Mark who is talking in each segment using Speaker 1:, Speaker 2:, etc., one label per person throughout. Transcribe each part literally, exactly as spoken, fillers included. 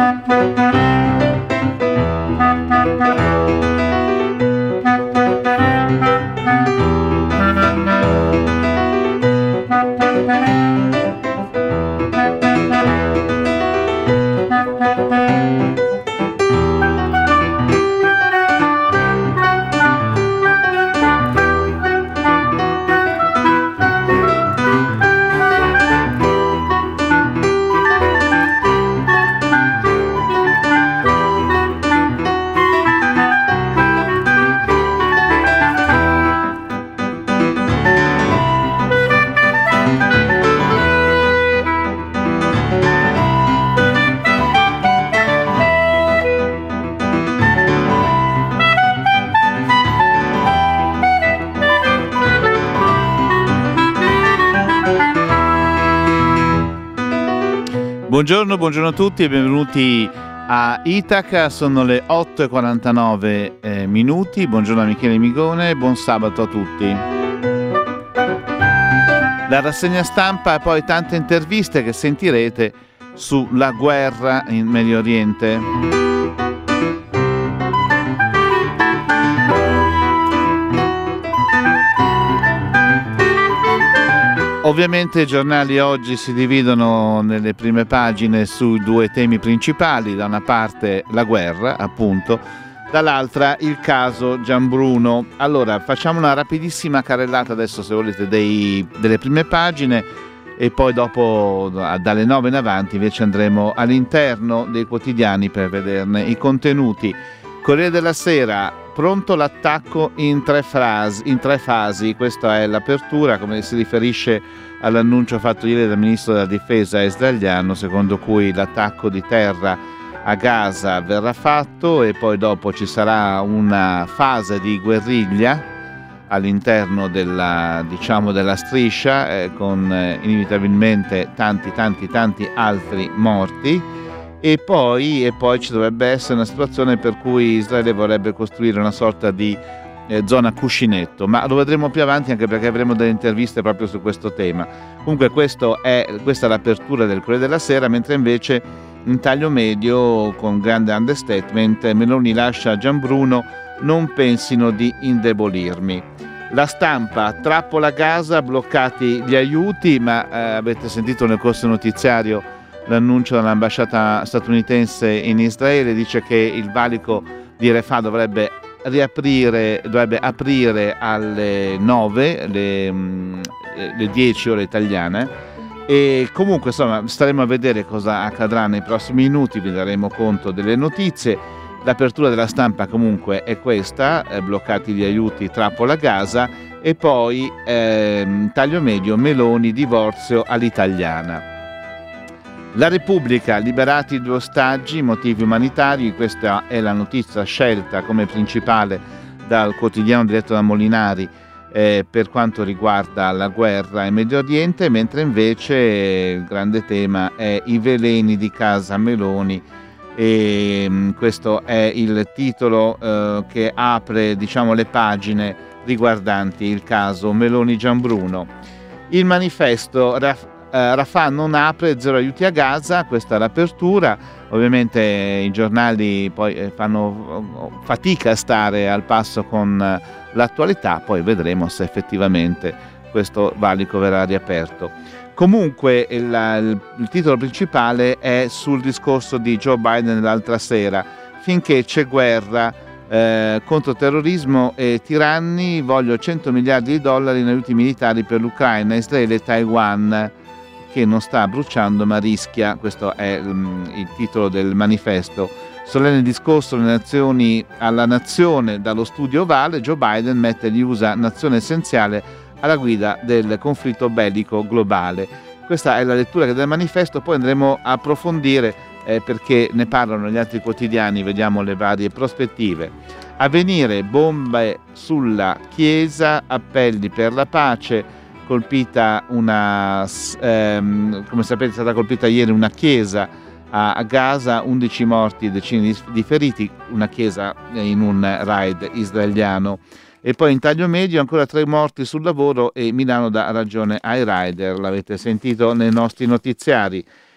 Speaker 1: Buongiorno, buongiorno a tutti e benvenuti a Itaca, sono le otto e quarantanove eh, minuti, buongiorno a Michele Migone, buon sabato a tutti. La rassegna stampa e poi tante interviste che sentirete sulla guerra in Medio Oriente. Ovviamente i giornali oggi si dividono nelle prime pagine sui due temi principali, da una parte la guerra, appunto, dall'altra il caso Gianbruno. Allora, facciamo una rapidissima carrellata adesso, se volete, dei, delle prime pagine e poi dopo, dalle nove in avanti, invece andremo all'interno dei quotidiani per vederne i contenuti. Corriere della Sera, pronto l'attacco in tre, frasi, in tre fasi, questa è l'apertura, come si riferisce all'annuncio fatto ieri dal ministro della difesa israeliano, secondo cui l'attacco di terra a Gaza verrà fatto e poi dopo ci sarà una fase di guerriglia all'interno della, diciamo, della striscia, eh, con eh, inevitabilmente tanti tanti tanti altri morti. E poi, e poi ci dovrebbe essere una situazione per cui Israele vorrebbe costruire una sorta di eh, zona cuscinetto, ma lo vedremo più avanti anche perché avremo delle interviste proprio su questo tema. Comunque questo è, questa è l'apertura del Corriere della Sera, mentre invece in taglio medio, con grande understatement, Meloni lascia Gianbruno, non pensino di indebolirmi. La Stampa, trappola Gaza, bloccati gli aiuti, ma eh, avete sentito nel corso notiziario l'annuncio dell'ambasciata statunitense in Israele, dice che il valico di Rafah dovrebbe riaprire, dovrebbe aprire alle nove, le, le dieci ore italiane, e comunque insomma staremo a vedere cosa accadrà nei prossimi minuti, vi daremo conto delle notizie. L'apertura della Stampa comunque è questa, eh, bloccati gli aiuti, trappola Gaza, e poi eh, taglio medio, Meloni, divorzio all'italiana. La Repubblica, liberati due ostaggi, motivi umanitari, questa è la notizia scelta come principale dal quotidiano diretto da Molinari eh, per quanto riguarda la guerra in Medio Oriente, mentre invece il grande tema è i veleni di casa Meloni, e mh, questo è il titolo eh, che apre, diciamo, le pagine riguardanti il caso Meloni Gianbruno. Il Manifesto, Raf- Uh, Rafah non apre, zero aiuti a Gaza, questa è l'apertura. Ovviamente i giornali poi fanno fatica a stare al passo con l'attualità, poi vedremo se effettivamente questo valico verrà riaperto. Comunque il, il, il titolo principale è sul discorso di Joe Biden l'altra sera: finché c'è guerra eh, contro terrorismo e tiranni, voglio cento miliardi di dollari in aiuti militari per l'Ucraina, Israele e Taiwan, che non sta bruciando ma rischia. Questo è um, il titolo del Manifesto. Solenne discorso le nazioni alla nazione dallo studio ovale, Joe Biden mette gli U S A nazione essenziale alla guida del conflitto bellico globale. Questa è la lettura del Manifesto, poi andremo a approfondire eh, perché ne parlano gli altri quotidiani, vediamo le varie prospettive. Avvenire, bombe sulla Chiesa, appelli per la pace. Colpita una, ehm, come sapete è stata colpita ieri una chiesa a, a Gaza, undici morti, decine di, di feriti, una chiesa in un raid israeliano. E poi in taglio medio ancora tre morti sul lavoro e Milano dà ragione ai rider, l'avete sentito nei nostri notiziari.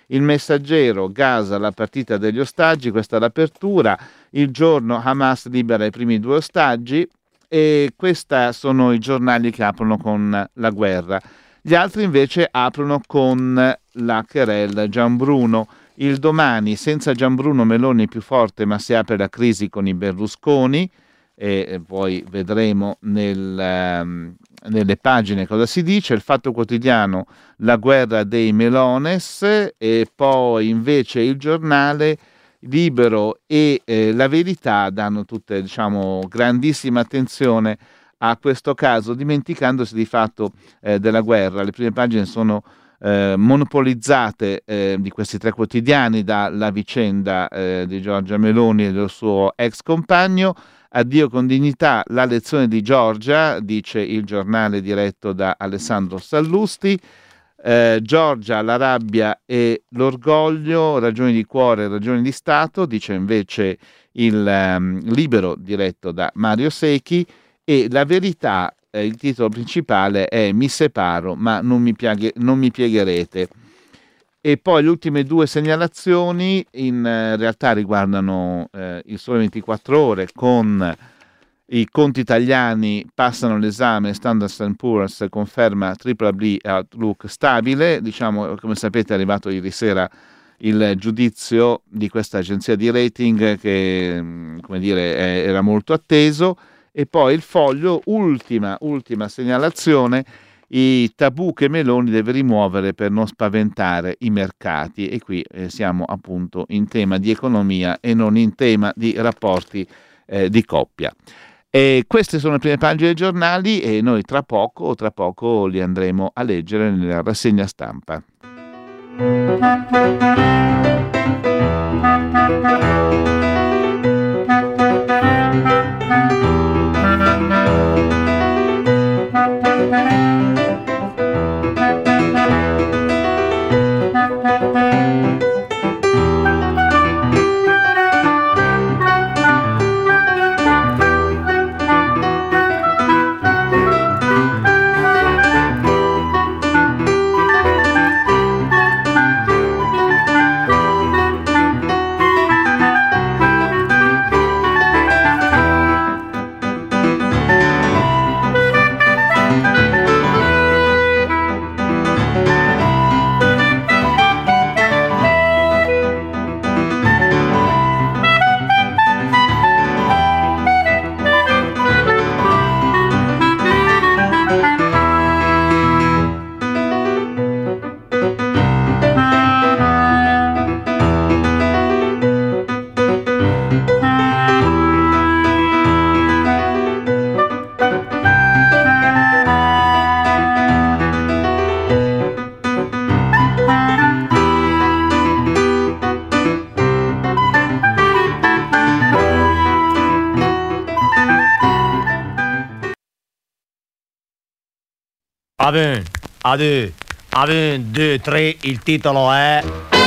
Speaker 1: Il Messaggero, Gaza, la partita degli ostaggi, questa è l'apertura. Il Giorno, Hamas libera i primi due ostaggi, e questi sono i giornali che aprono con la guerra. Gli altri invece aprono con la querela Gianbruno. Il Domani, senza Gianbruno Meloni più forte, ma si apre la crisi con i Berlusconi, e poi vedremo nel, um, nelle pagine cosa si dice. Il Fatto Quotidiano, la guerra dei Melones, e poi invece il Giornale, Libero e eh, La Verità danno tutte, diciamo, grandissima attenzione a questo caso, dimenticandosi di fatto eh, della guerra. Le prime pagine sono eh, monopolizzate eh, di questi tre quotidiani dalla vicenda eh, di Giorgia Meloni e del suo ex compagno. Addio con dignità, la lezione di Giorgia, dice il Giornale diretto da Alessandro Sallusti. Eh, Giorgia, la rabbia e l'orgoglio, ragioni di cuore, ragioni di Stato, dice invece il um, Libero diretto da Mario Secchi. E La Verità, eh, il titolo principale è Mi separo ma non mi, piaghe, non mi piegherete. E poi le ultime due segnalazioni in eh, realtà riguardano eh, il Sole ventiquattro Ore, con i conti italiani passano l'esame, Standard and Poor's conferma tripla B outlook stabile. Diciamo, come sapete, è arrivato ieri sera il giudizio di questa agenzia di rating che, come dire, è, era molto atteso. E poi il Foglio, ultima, ultima segnalazione, i tabù che Meloni deve rimuovere per non spaventare i mercati. E qui eh, siamo appunto in tema di economia e non in tema di rapporti eh, di coppia. E queste sono le prime pagine dei giornali, e noi tra poco, tra poco li andremo a leggere nella rassegna stampa.
Speaker 2: Aven, ade, aven, due, tre, il titolo è...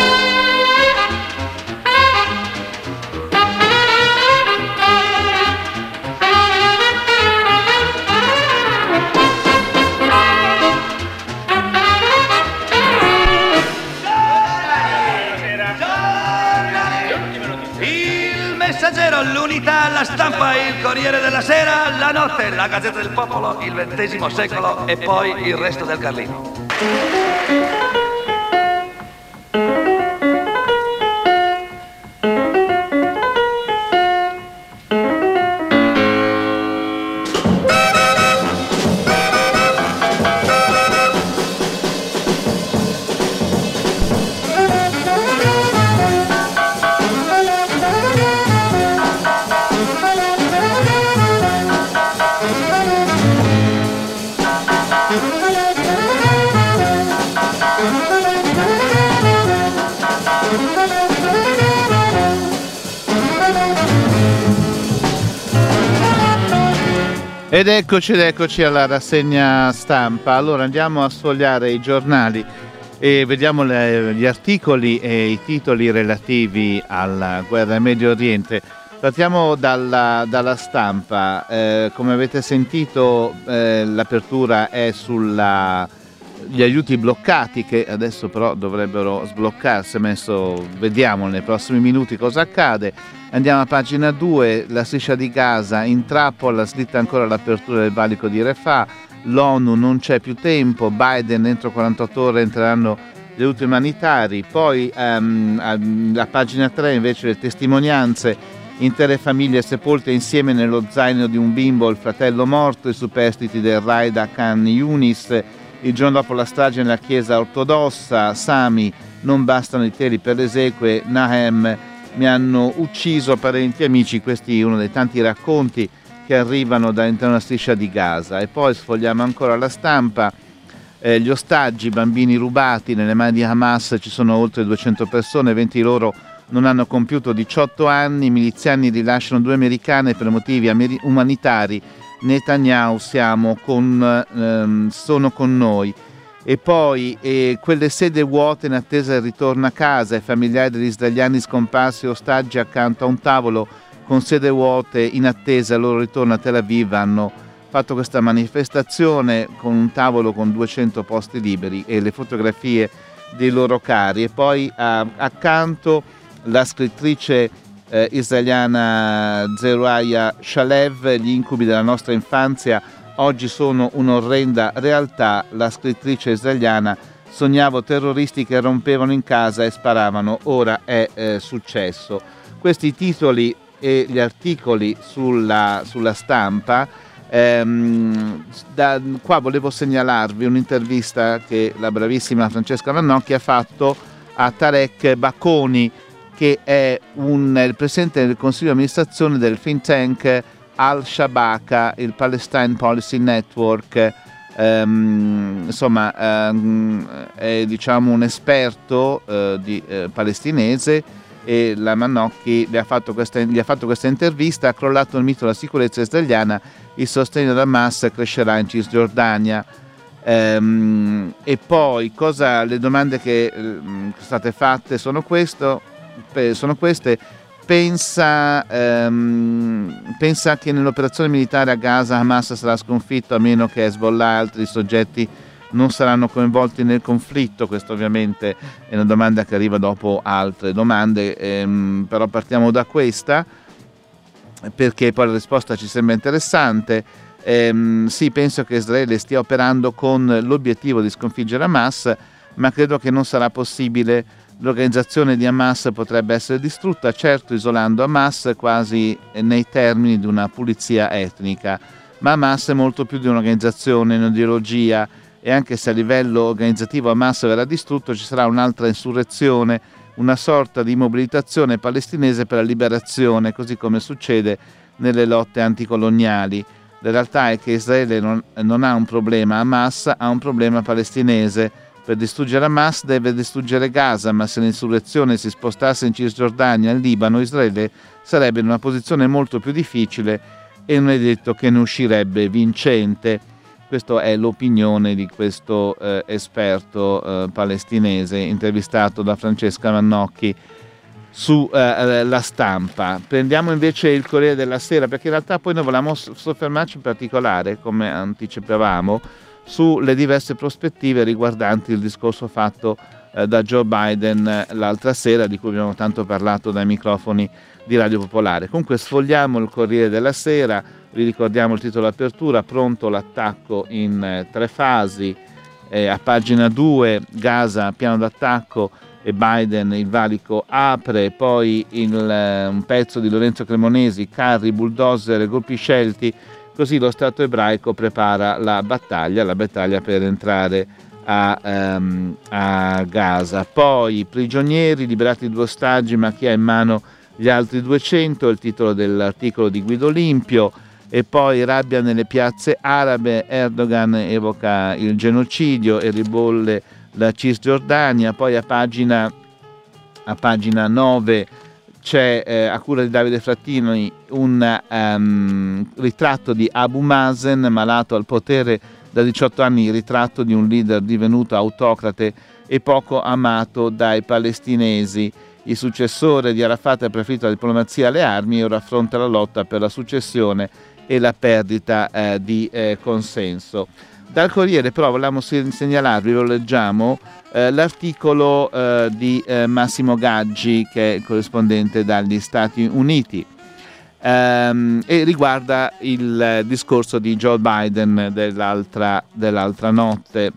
Speaker 3: L'Unità, La Stampa, il Corriere della Sera, La Notte, la Gazzetta del Popolo, il ventesimo secolo e poi il resto del Carlino.
Speaker 1: Ed eccoci ed eccoci alla rassegna stampa. Allora andiamo a sfogliare i giornali e vediamo le, gli articoli e i titoli relativi alla guerra in Medio Oriente. Partiamo dalla, dalla stampa. Eh, come avete sentito, eh, l'apertura è sulla gli aiuti bloccati che adesso però dovrebbero sbloccarsi, adesso vediamo nei prossimi minuti cosa accade. Andiamo a pagina due, la striscia di Gaza, in trappola, slitta ancora l'apertura del valico di Rafah, l'ONU non c'è più tempo, Biden entro quarantotto ore entreranno gli aiuti umanitari. Poi um, a, a pagina tre invece le testimonianze, intere famiglie sepolte insieme nello zaino di un bimbo, il fratello morto, i superstiti del raid a Khan Yunis, il giorno dopo la strage nella chiesa ortodossa, Sami, non bastano i teli per le esequie, Nahem, mi hanno ucciso parenti e amici. Questi è uno dei tanti racconti che arrivano dall'interno della striscia di Gaza. E poi sfogliamo ancora la stampa, eh, gli ostaggi, bambini rubati nelle mani di Hamas, ci sono oltre duecento persone, venti di loro non hanno compiuto diciotto anni, i miliziani rilasciano due americane per motivi ameri- umanitari, Netanyahu siamo con, ehm, sono con noi. E poi eh, quelle sede vuote in attesa del ritorno a casa, i familiari degli israeliani scomparsi e ostaggi accanto a un tavolo con sede vuote in attesa del loro ritorno a Tel Aviv hanno fatto questa manifestazione con un tavolo con duecento posti liberi e le fotografie dei loro cari. E poi a, accanto la scrittrice eh, israeliana Zeruaya Shalev, gli incubi della nostra infanzia oggi sono un'orrenda realtà. La scrittrice israeliana: sognavo terroristi che rompevano in casa e sparavano, ora è eh, successo. Questi titoli e gli articoli sulla, sulla stampa. Ehm, da, qua volevo segnalarvi un'intervista che la bravissima Francesca Vannocchi ha fatto a Tarek Bacconi, che è un, il presidente del consiglio di amministrazione del think tank Al-Shabaka, il Palestine Policy Network. Um, insomma, um, è diciamo un esperto uh, di, uh, palestinese, e la Vannocchi gli ha, fatto questa, gli ha fatto questa intervista. Ha crollato il mito della sicurezza israeliana, il sostegno da Hamas crescerà in Cisgiordania. Um, e poi cosa, le domande che um, sono state fatte sono, questo, sono queste. Pensa, ehm, pensa che nell'operazione militare a Gaza Hamas sarà sconfitto a meno che Hezbollah e altri soggetti non saranno coinvolti nel conflitto? Questa ovviamente è una domanda che arriva dopo altre domande, ehm, però partiamo da questa perché poi la risposta ci sembra interessante. Ehm, sì, penso che Israele stia operando con l'obiettivo di sconfiggere Hamas, ma credo che non sarà possibile. L'organizzazione di Hamas potrebbe essere distrutta, certo isolando Hamas quasi nei termini di una pulizia etnica, ma Hamas è molto più di un'organizzazione, un'ideologia, e anche se a livello organizzativo Hamas verrà distrutto, ci sarà un'altra insurrezione, una sorta di mobilitazione palestinese per la liberazione, così come succede nelle lotte anticoloniali. La realtà è che Israele non, non ha un problema Hamas, ha un problema palestinese. Per distruggere Hamas deve distruggere Gaza, ma se l'insurrezione si spostasse in Cisgiordania, in Libano, Israele sarebbe in una posizione molto più difficile e non è detto che ne uscirebbe vincente. Questa è l'opinione di questo eh, esperto eh, palestinese intervistato da Francesca Vannocchi su eh, La Stampa. Prendiamo invece il Corriere della Sera, perché in realtà poi noi volevamo soffermarci in particolare, come anticipavamo, sulle diverse prospettive riguardanti il discorso fatto eh, da Joe Biden eh, l'altra sera, di cui abbiamo tanto parlato dai microfoni di Radio Popolare. Comunque sfogliamo il Corriere della Sera, vi ricordiamo il titolo d'apertura: pronto l'attacco in eh, tre fasi. Eh, a pagina due, Gaza, piano d'attacco e Biden, il valico apre. Poi il, eh, un pezzo di Lorenzo Cremonesi, carri, bulldozer, gruppi scelti. Così lo Stato ebraico prepara la battaglia, la battaglia per entrare a, um, a Gaza. Poi prigionieri, liberati due ostaggi, ma chi ha in mano gli altri duecento, il titolo dell'articolo di Guido Limpio. E poi rabbia nelle piazze arabe, Erdogan evoca il genocidio e ribolle la Cisgiordania. Poi a pagina, a pagina nove c'è eh, a cura di Davide Frattini un um, ritratto di Abu Mazen, malato al potere da diciotto anni, ritratto di un leader divenuto autocrate e poco amato dai palestinesi. Il successore di Arafat ha preferito la diplomazia alle armi e ora affronta la lotta per la successione e la perdita eh, di eh, consenso. Dal Corriere però volevamo segnalarvi, lo leggiamo, eh, l'articolo eh, di eh, Massimo Gaggi, che è corrispondente dagli Stati Uniti, ehm, e riguarda il discorso di Joe Biden dell'altra, dell'altra notte.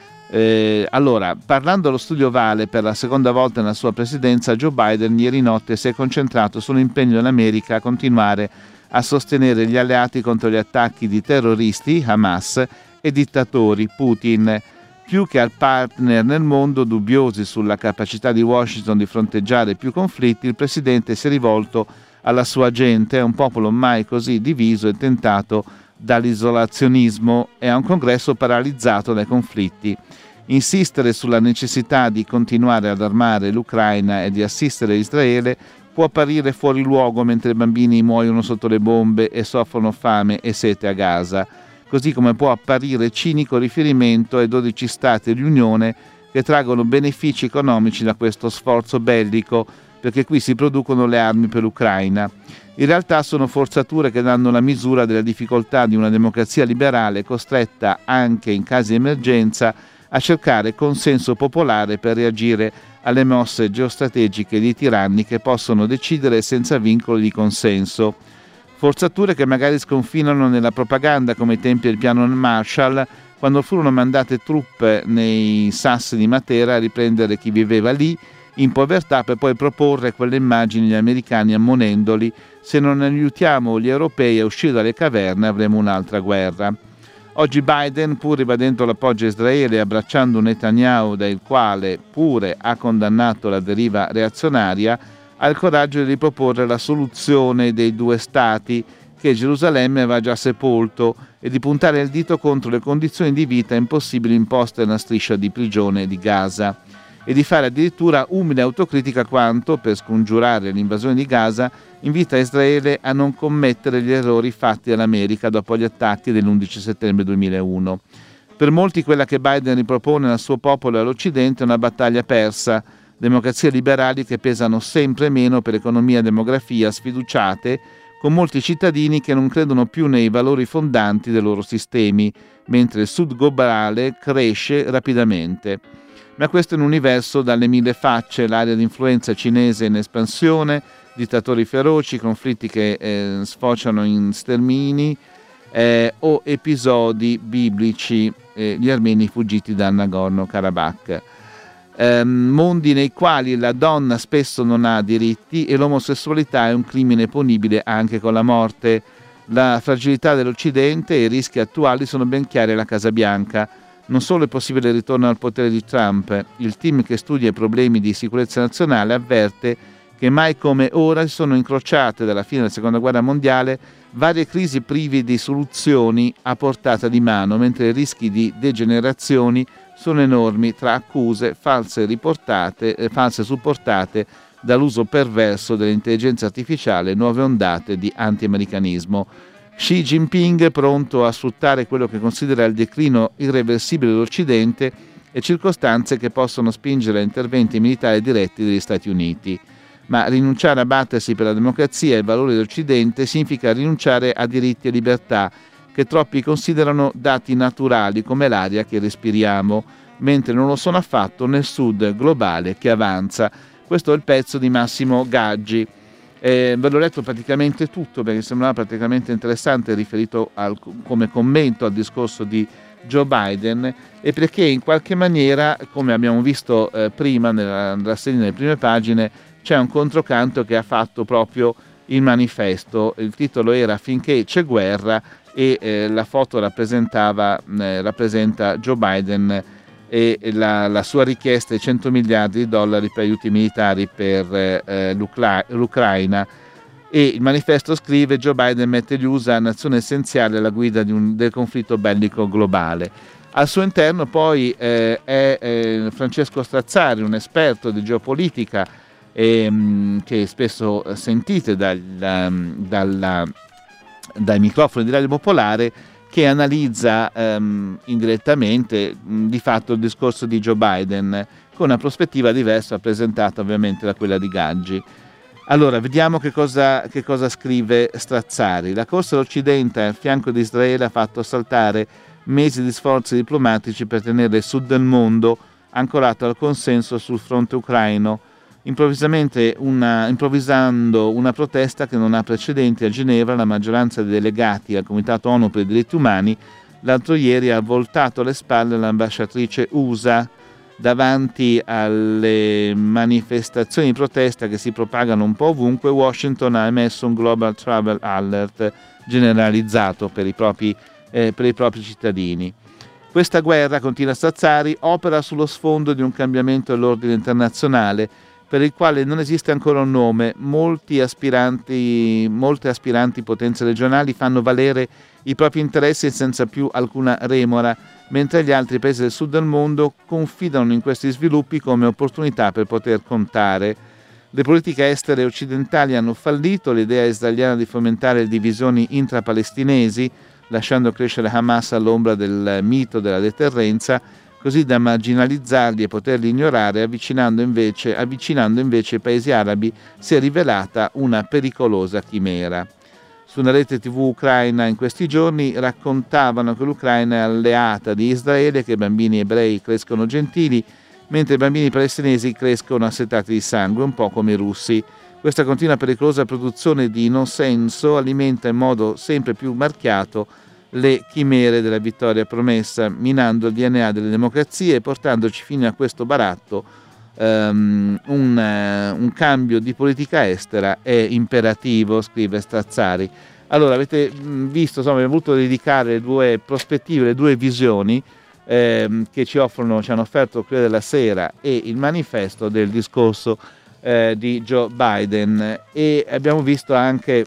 Speaker 1: Eh, allora, parlando allo Studio Ovale per la seconda volta nella sua presidenza, Joe Biden ieri notte si è concentrato sull'impegno dell'America a continuare a sostenere gli alleati contro gli attacchi di terroristi, Hamas, e dittatori, Putin. Più che al partner nel mondo, dubbiosi sulla capacità di Washington di fronteggiare più conflitti, il presidente si è rivolto alla sua gente, a un popolo mai così diviso e tentato dall'isolazionismo, e a un congresso paralizzato dai conflitti. Insistere sulla necessità di continuare ad armare l'Ucraina e di assistere Israele può apparire fuori luogo mentre i bambini muoiono sotto le bombe e soffrono fame e sete a Gaza, così come può apparire cinico riferimento ai dodici stati dell'Unione che traggono benefici economici da questo sforzo bellico, perché qui si producono le armi per l'Ucraina. In realtà sono forzature che danno la misura della difficoltà di una democrazia liberale costretta, anche in casi di emergenza, a cercare consenso popolare per reagire alle mosse geostrategiche di tiranni che possono decidere senza vincoli di consenso. Forzature che magari sconfinano nella propaganda, come ai tempi del piano Marshall, quando furono mandate truppe nei sassi di Matera a riprendere chi viveva lì in povertà, per poi proporre quelle immagini agli americani ammonendoli: se non aiutiamo gli europei a uscire dalle caverne avremo un'altra guerra. Oggi Biden, pur ribadendo l'appoggio a Israele e abbracciando un Netanyahu del quale pure ha condannato la deriva reazionaria, ha il coraggio di riproporre la soluzione dei due stati che Gerusalemme aveva già sepolto e di puntare il dito contro le condizioni di vita impossibili imposte nella striscia di prigione di Gaza, e di fare addirittura umile autocritica quanto, per scongiurare l'invasione di Gaza, invita Israele a non commettere gli errori fatti dall'America dopo gli attacchi dell'undici settembre duemilauno. Per molti quella che Biden ripropone al suo popolo e all'Occidente è una battaglia persa. Democrazie liberali che pesano sempre meno per economia e demografia sfiduciate, con molti cittadini che non credono più nei valori fondanti dei loro sistemi, mentre il Sud globale cresce rapidamente. Ma questo è un universo dalle mille facce, l'area di influenza cinese in espansione, dittatori feroci, conflitti che eh, sfociano in stermini eh, o episodi biblici, eh, gli armeni fuggiti da Nagorno-Karabakh. Eh, mondi nei quali la donna spesso non ha diritti e l'omosessualità è un crimine punibile anche con la morte. La fragilità dell'Occidente e i rischi attuali sono ben chiari alla Casa Bianca. Non solo è possibile il ritorno al potere di Trump, il team che studia i problemi di sicurezza nazionale avverte che mai come ora si sono incrociate dalla fine della Seconda Guerra Mondiale varie crisi prive di soluzioni a portata di mano, mentre i rischi di degenerazioni sono enormi tra accuse false riportate, eh, false supportate dall'uso perverso dell'intelligenza artificiale e nuove ondate di anti-americanismo. Xi Jinping, pronto a sfruttare quello che considera il declino irreversibile dell'Occidente e circostanze che possono spingere a interventi militari diretti degli Stati Uniti. Ma rinunciare a battersi per la democrazia e i valori dell'Occidente significa rinunciare a diritti e libertà che troppi considerano dati naturali come l'aria che respiriamo, mentre non lo sono affatto nel Sud globale che avanza. Questo è il pezzo di Massimo Gaggi. Eh, ve l'ho letto praticamente tutto perché sembrava praticamente interessante, riferito al, come commento al discorso di Joe Biden, e perché in qualche maniera, come abbiamo visto eh, prima nella rassegna delle prime pagine, c'è un controcanto che ha fatto proprio il manifesto. Il titolo era "Finché c'è guerra" e eh, la foto rappresentava, eh, rappresenta Joe Biden e la, la sua richiesta di cento miliardi di dollari per aiuti militari per eh, l'Ucra- l'Ucraina. E il manifesto scrive: Joe Biden mette gli U S A a nazione essenziale alla guida di un, del conflitto bellico globale. Al suo interno poi eh, è eh, Francesco Strazzari, un esperto di geopolitica ehm, che spesso sentite dal, dalla, dai microfoni di Radio Popolare, che analizza ehm, indirettamente mh, di fatto il discorso di Joe Biden con una prospettiva diversa rappresentata ovviamente da quella di Gaggi. Allora, vediamo che cosa, che cosa scrive Strazzari. La corsa all'Occidente al fianco di Israele ha fatto saltare mesi di sforzi diplomatici per tenere il sud del mondo ancorato al consenso sul fronte ucraino, improvvisamente una, improvvisando una protesta che non ha precedenti a Ginevra. La maggioranza dei delegati al Comitato ONU per i diritti umani l'altro ieri ha voltato le spalle all'ambasciatrice U S A davanti alle manifestazioni di protesta che si propagano un po' ovunque. Washington ha emesso un Global Travel Alert generalizzato per i propri, eh, per i propri cittadini. Questa guerra, continua Sazzari, opera sullo sfondo di un cambiamento dell'ordine internazionale per il quale non esiste ancora un nome. Molti aspiranti, molte aspiranti potenze regionali fanno valere i propri interessi senza più alcuna remora, mentre gli altri paesi del sud del mondo confidano in questi sviluppi come opportunità per poter contare. Le politiche estere occidentali hanno fallito, l'idea israeliana di fomentare divisioni intrapalestinesi, lasciando crescere Hamas all'ombra del mito della deterrenza, così da marginalizzarli e poterli ignorare, avvicinando invece, avvicinando invece i paesi arabi, si è rivelata una pericolosa chimera. Su una rete tivù ucraina in questi giorni raccontavano che l'Ucraina è alleata di Israele, che i bambini ebrei crescono gentili, mentre i bambini palestinesi crescono assetati di sangue, un po' come i russi. Questa continua pericolosa produzione di non senso alimenta in modo sempre più marchiato le chimere della vittoria promessa, minando il D N A delle democrazie e portandoci fino a questo baratto. Um, un, uh, un cambio di politica estera è imperativo, scrive Strazzari. Allora, avete visto, insomma, abbiamo voluto dedicare le due prospettive, le due visioni ehm, che ci offrono, ci hanno offerto il Corriere della Sera e il manifesto del discorso eh, di Joe Biden, e abbiamo visto anche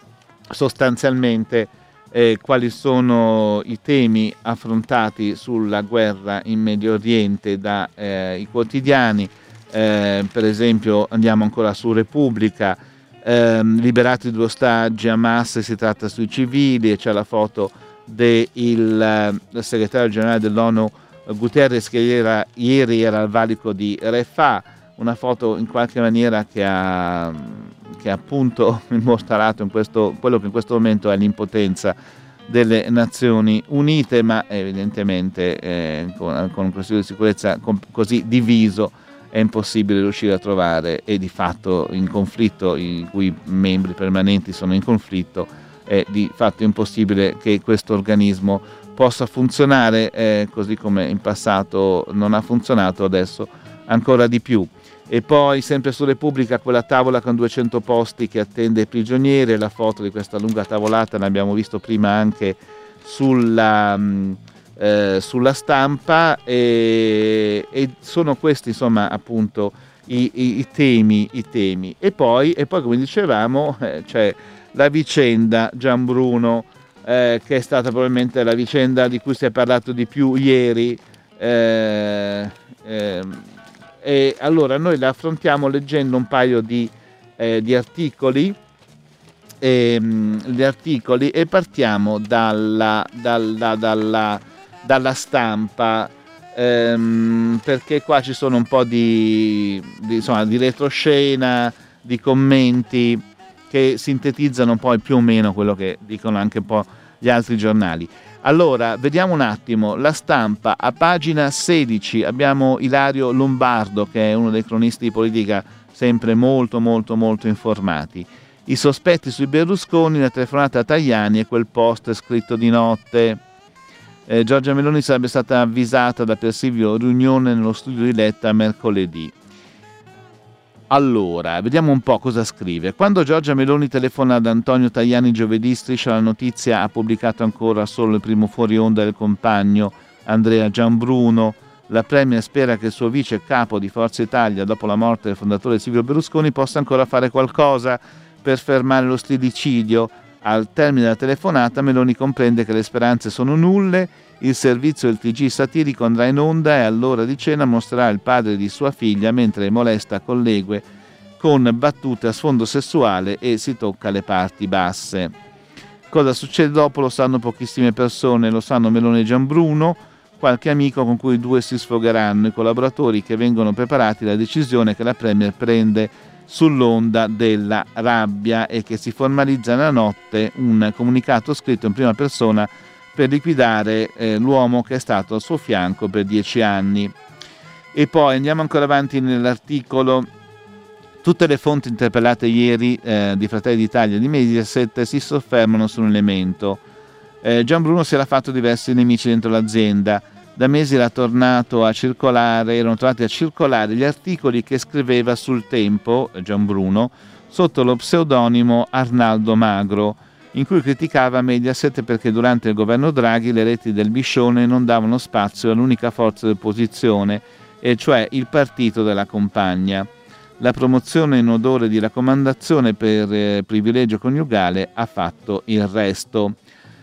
Speaker 1: sostanzialmente eh, quali sono i temi affrontati sulla guerra in Medio Oriente dai eh, quotidiani. Eh, per esempio andiamo ancora su Repubblica, eh, liberati due ostaggi, Hamas, si tratta sui civili, e c'è la foto del eh, segretario generale dell'ONU Guterres, che era, ieri era al valico di Rafah, una foto in qualche maniera che ha, che ha appunto immortalato in questo, quello che in questo momento è l'impotenza delle Nazioni Unite, ma evidentemente eh, con, con un Consiglio di sicurezza così diviso è impossibile riuscire a trovare, e di fatto in conflitto, i cui membri permanenti sono in conflitto, è di fatto impossibile che questo organismo possa funzionare, eh, così come in passato non ha funzionato, adesso ancora di più. E poi sempre su Repubblica quella tavola con duecento posti che attende i prigionieri, la foto di questa lunga tavolata l'abbiamo visto prima anche sulla... Mh, Eh, sulla stampa, e, e sono questi insomma appunto i, i, i temi i temi e poi, e poi come dicevamo eh, c'è la vicenda Gianbruno, eh, che è stata probabilmente la vicenda di cui si è parlato di più ieri, eh, eh, e allora noi la affrontiamo leggendo un paio di, eh, di articoli e, gli articoli e partiamo dalla, dalla, dalla dalla stampa, ehm, perché qua ci sono un po' di, di, insomma, di retroscena, di commenti che sintetizzano poi più o meno quello che dicono anche un po' gli altri giornali. Allora, vediamo un attimo, la stampa, a pagina sedici abbiamo Ilario Lombardo, che è uno dei cronisti di politica sempre molto molto molto informati. I sospetti sui Berlusconi, la telefonata a Tajani e quel post scritto di notte. Eh, Giorgia Meloni sarebbe stata avvisata da Persilvio Riunione nello studio di Letta mercoledì. Allora, vediamo un po' cosa scrive. Quando Giorgia Meloni telefona ad Antonio Tajani giovedì, Striscia la Notizia ha pubblicato ancora solo il primo fuori onda del compagno Andrea Gianbruno. La Premier spera che il suo vice capo di Forza Italia, dopo la morte del fondatore Silvio Berlusconi, possa ancora fare qualcosa per fermare lo stillicidio. Al termine della telefonata Meloni comprende che le speranze sono nulle, il servizio del T G satirico andrà in onda e all'ora di cena mostrerà il padre di sua figlia mentre molesta colleghe con battute a sfondo sessuale e si tocca le parti basse. Cosa succede dopo lo sanno pochissime persone, lo sanno Meloni e Gianbruno, qualche amico con cui i due si sfogheranno, i collaboratori che vengono preparati alla decisione che la Premier prende sull'onda della rabbia e che si formalizza nella notte un comunicato scritto in prima persona per liquidare eh, l'uomo che è stato al suo fianco per dieci anni. E poi andiamo ancora avanti nell'articolo. Tutte le fonti interpellate ieri eh, di Fratelli d'Italia e di Mediaset si soffermano su un elemento. Eh, Gianbruno si era fatto diversi nemici dentro l'azienda. Da mesi era tornato a circolare, erano tornati a circolare gli articoli che scriveva sul Tempo, Gianbruno, sotto lo pseudonimo Arnaldo Magro, in cui criticava Mediaset perché durante il governo Draghi le reti del Biscione non davano spazio all'unica forza di opposizione, e cioè il partito della compagna. La promozione in odore di raccomandazione per eh, privilegio coniugale ha fatto il resto.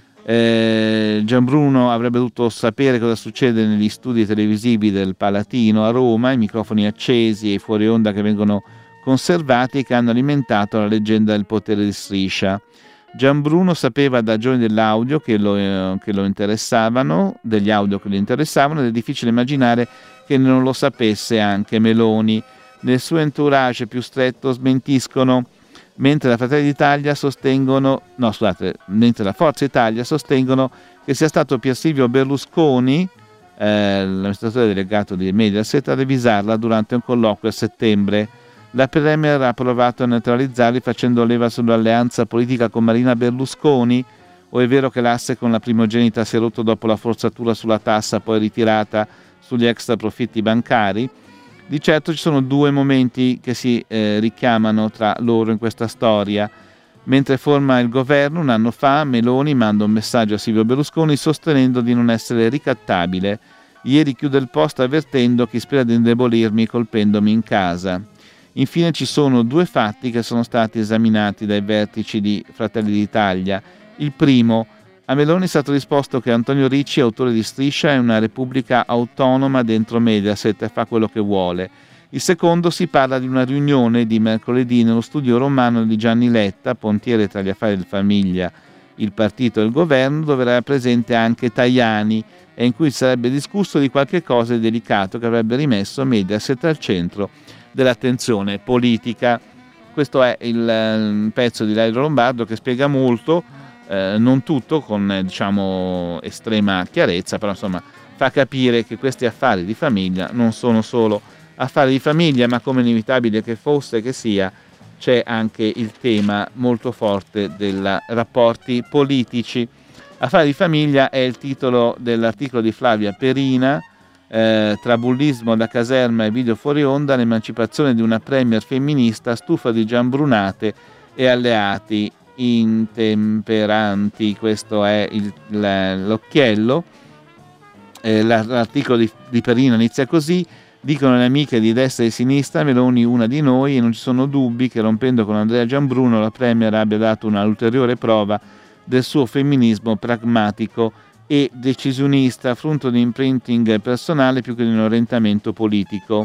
Speaker 1: Eh, Gianbruno avrebbe dovuto sapere cosa succede negli studi televisivi del Palatino a Roma, i microfoni accesi e i fuori onda che vengono conservati, che hanno alimentato la leggenda del potere di Striscia. Gianbruno sapeva da giorni dell'audio che lo, eh, che lo interessavano, degli audio che lo interessavano, ed è difficile immaginare che non lo sapesse anche Meloni. Nel suo entourage più stretto smentiscono, mentre la Fratelli d'Italia sostengono, no scusate, mentre la Forza Italia sostengono che sia stato Pier Silvio Berlusconi, eh, l'amministratore delegato di Mediaset, a revisarla durante un colloquio a settembre. La Premier ha provato a neutralizzarli facendo leva sull'alleanza politica con Marina Berlusconi, o è vero che l'asse con la primogenita si è rotto dopo la forzatura sulla tassa poi ritirata sugli extra profitti bancari? Di certo ci sono due momenti che si eh, richiamano tra loro in questa storia. Mentre forma il governo, un anno fa, Meloni manda un messaggio a Silvio Berlusconi sostenendo di non essere ricattabile. Ieri chiude il post avvertendo chi spera di indebolirmi colpendomi in casa. Infine ci sono due fatti che sono stati esaminati dai vertici di Fratelli d'Italia. Il primo: a Meloni è stato risposto che Antonio Ricci, autore di Striscia, è una repubblica autonoma dentro Mediaset e fa quello che vuole. Il secondo, si parla di una riunione di mercoledì nello studio romano di Gianni Letta, pontiere tra gli affari del famiglia, il partito e il governo, dove era presente anche Tajani, e in cui sarebbe discusso di qualche cosa di delicato che avrebbe rimesso Mediaset al centro dell'attenzione politica. Questo è il, il pezzo di Lairo Lombardo che spiega molto. Eh, non tutto con eh, diciamo estrema chiarezza, però insomma fa capire che questi affari di famiglia non sono solo affari di famiglia, ma come inevitabile che fosse che sia, c'è anche il tema molto forte dei rapporti politici. Affari di famiglia è il titolo dell'articolo di Flavia Perina, eh, tra bullismo da caserma e video fuori onda, l'emancipazione di una premier femminista stufa di giambrunate e alleati intemperanti. Questo è il, l'occhiello. Eh, l'articolo di, di Perina inizia così: dicono le amiche di destra e di sinistra, Meloni una di noi, e non ci sono dubbi che rompendo con Andrea Gianbruno la Premier abbia dato una ulteriore prova del suo femminismo pragmatico e decisionista, frutto di imprinting personale più che di un orientamento politico.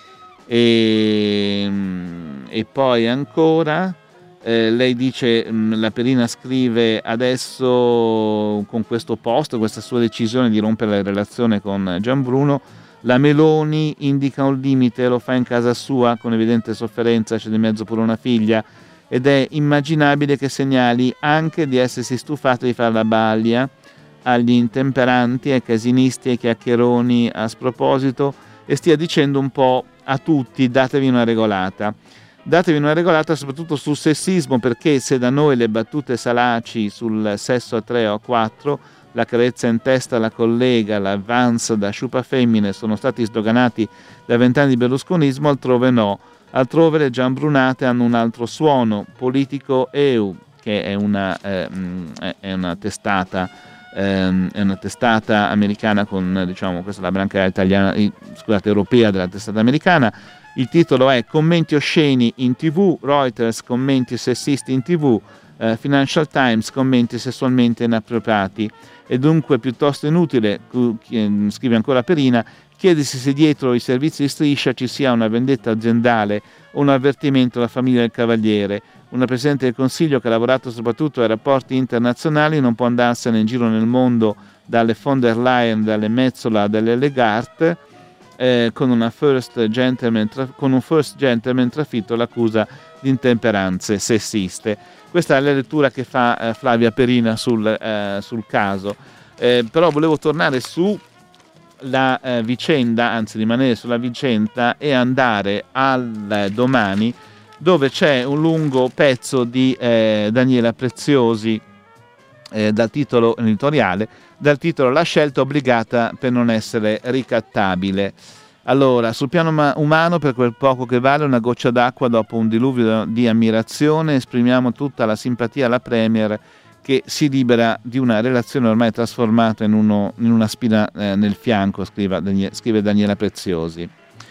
Speaker 1: E, e poi ancora Eh, lei dice, mh, la Perina scrive adesso con questo post, questa sua decisione di rompere la relazione con Gianbruno, la Meloni indica un limite, lo fa in casa sua con evidente sofferenza, c'è di mezzo pure una figlia, ed è immaginabile che segnali anche di essersi stufata di fare la balia agli intemperanti, ai casinisti, ai chiacchieroni a sproposito, e stia dicendo un po' a tutti: datevi una regolata. Datevi una regolata soprattutto sul sessismo, perché se da noi le battute salaci sul sesso a tre o a quattro, la carezza in testa alla collega, l'avance da sciupa femmine sono stati sdoganati da vent'anni di berlusconismo, altrove no. Altrove le giambrunate hanno un altro suono. Politico E U, che è una, eh, è una testata eh, è una testata americana con, diciamo, questa è la branca italiana, scusate, europea della testata americana. Il titolo è Commenti osceni in tv, Reuters commenti sessisti in tv, eh, Financial Times commenti sessualmente inappropriati. È dunque piuttosto inutile, scrive ancora Perina, chiedersi se dietro i servizi di Striscia ci sia una vendetta aziendale o un avvertimento alla famiglia del Cavaliere. Una Presidente del Consiglio che ha lavorato soprattutto ai rapporti internazionali non può andarsene in giro nel mondo dalle von der Leyen, dalle Metsola, dalle Lagarde, Eh, con, una first gentleman tra, con un first gentleman trafitto l'accusa di intemperanze sessiste. Questa è la lettura che fa eh, Flavia Perina sul, eh, sul caso. Eh, però volevo tornare su la eh, vicenda, anzi rimanere sulla vicenda e andare al eh, Domani, dove c'è un lungo pezzo di eh, Daniela Preziosi eh, dal titolo editoriale, dal titolo La scelta obbligata per non essere ricattabile. Allora, sul piano ma- umano, per quel poco che vale una goccia d'acqua dopo un diluvio di ammirazione, esprimiamo tutta la simpatia alla Premier che si libera di una relazione ormai trasformata in, uno, in una spina eh, nel fianco, scrive, Daniela, scrive Daniela Preziosi.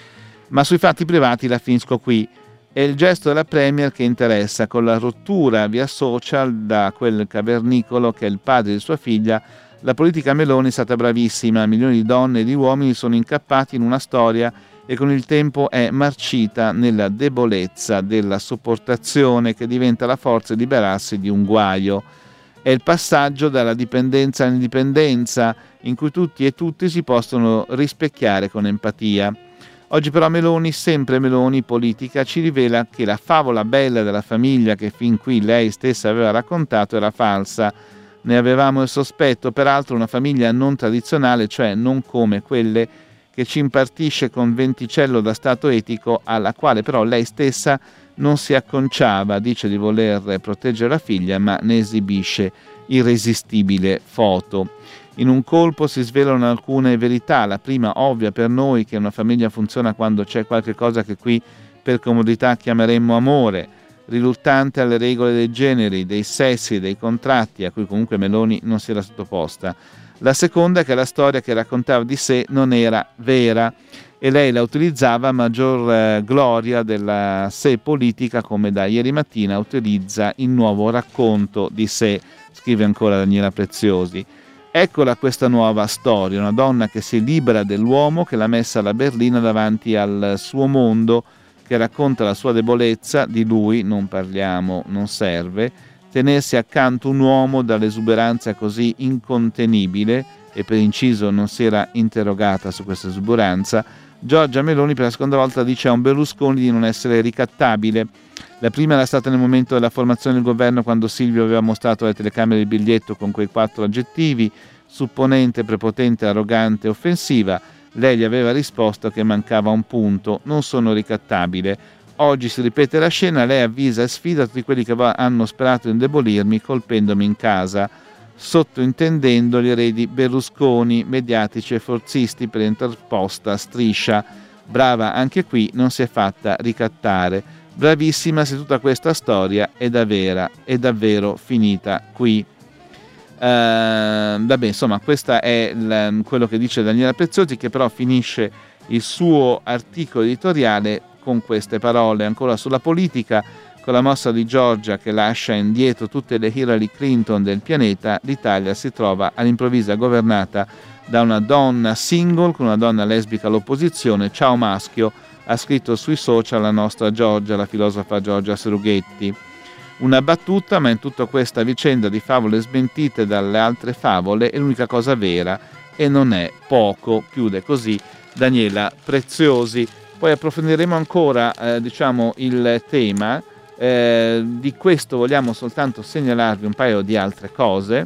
Speaker 1: Ma sui fatti privati la finisco qui. È il gesto della Premier che interessa, con la rottura via social da quel cavernicolo che è il padre di sua figlia. La politica Meloni è stata bravissima, milioni di donne e di uomini sono incappati in una storia e con il tempo è marcita nella debolezza della sopportazione che diventa la forza di liberarsi di un guaio. È il passaggio dalla dipendenza all'indipendenza in cui tutti e tutti si possono rispecchiare con empatia. Oggi però Meloni, sempre Meloni politica, ci rivela che la favola bella della famiglia che fin qui lei stessa aveva raccontato era falsa. Ne avevamo il sospetto, peraltro una famiglia non tradizionale, cioè non come quelle che ci impartisce con Venticello da Stato etico, alla quale però lei stessa non si acconciava, dice di voler proteggere la figlia, ma ne esibisce irresistibile foto. In un colpo si svelano alcune verità, la prima ovvia per noi, che una famiglia funziona quando c'è qualche cosa che qui per comodità chiameremmo amore, riluttante alle regole dei generi, dei sessi, dei contratti, a cui comunque Meloni non si era sottoposta. La seconda è che la storia che raccontava di sé non era vera e lei la utilizzava a maggior eh, gloria della sé politica, come da ieri mattina utilizza il nuovo racconto di sé, scrive ancora Daniela Preziosi. Eccola questa nuova storia, una donna che si libera dell'uomo che l'ha messa alla berlina davanti al suo mondo, che racconta la sua debolezza, di lui non parliamo, non serve, tenersi accanto un uomo dall'esuberanza così incontenibile, e per inciso non si era interrogata su questa esuberanza. Giorgia Meloni per la seconda volta dice a un Berlusconi di non essere ricattabile. La prima era stata nel momento della formazione del governo, quando Silvio aveva mostrato alle telecamere il biglietto con quei quattro aggettivi: supponente, prepotente, arrogante, offensiva. Lei gli aveva risposto che mancava un punto: non sono ricattabile. Oggi si ripete la scena, lei avvisa e sfida tutti quelli che hanno sperato di indebolirmi colpendomi in casa, sottointendendo gli eredi Berlusconi, mediatici e forzisti per interposta striscia. Brava anche qui, non si è fatta ricattare. Bravissima se tutta questa storia è davvero, è davvero finita qui. Uh, vabbè, insomma, questo è il, quello che dice Daniela Preziosi, che però finisce il suo articolo editoriale con queste parole, ancora sulla politica. Con la mossa di Giorgia che lascia indietro tutte le Hillary Clinton del pianeta, l'Italia si trova all'improvviso governata da una donna single, con una donna lesbica all'opposizione. Ciao maschio, ha scritto sui social la nostra Giorgia, la filosofa Giorgia Serughetti. Una battuta, ma in tutta questa vicenda di favole smentite dalle altre favole è l'unica cosa vera, e non è poco. Chiude così Daniela Preziosi. Poi approfondiremo ancora eh, diciamo il tema. Eh, di questo vogliamo soltanto segnalarvi un paio di altre cose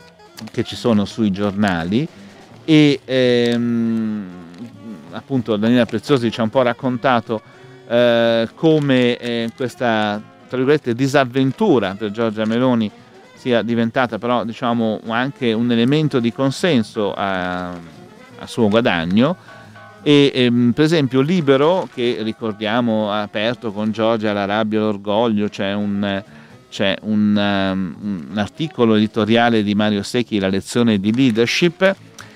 Speaker 1: che ci sono sui giornali e ehm, appunto Daniela Preziosi ci ha un po' raccontato eh, come eh, questa, tra virgolette, disavventura per Giorgia Meloni sia diventata però diciamo anche un elemento di consenso a, a suo guadagno. E ehm, per esempio Libero, che ricordiamo ha aperto con Giorgia la rabbia e l'orgoglio, c'è un, c'è un, um, un articolo editoriale di Mario Secchi, la lezione di leadership.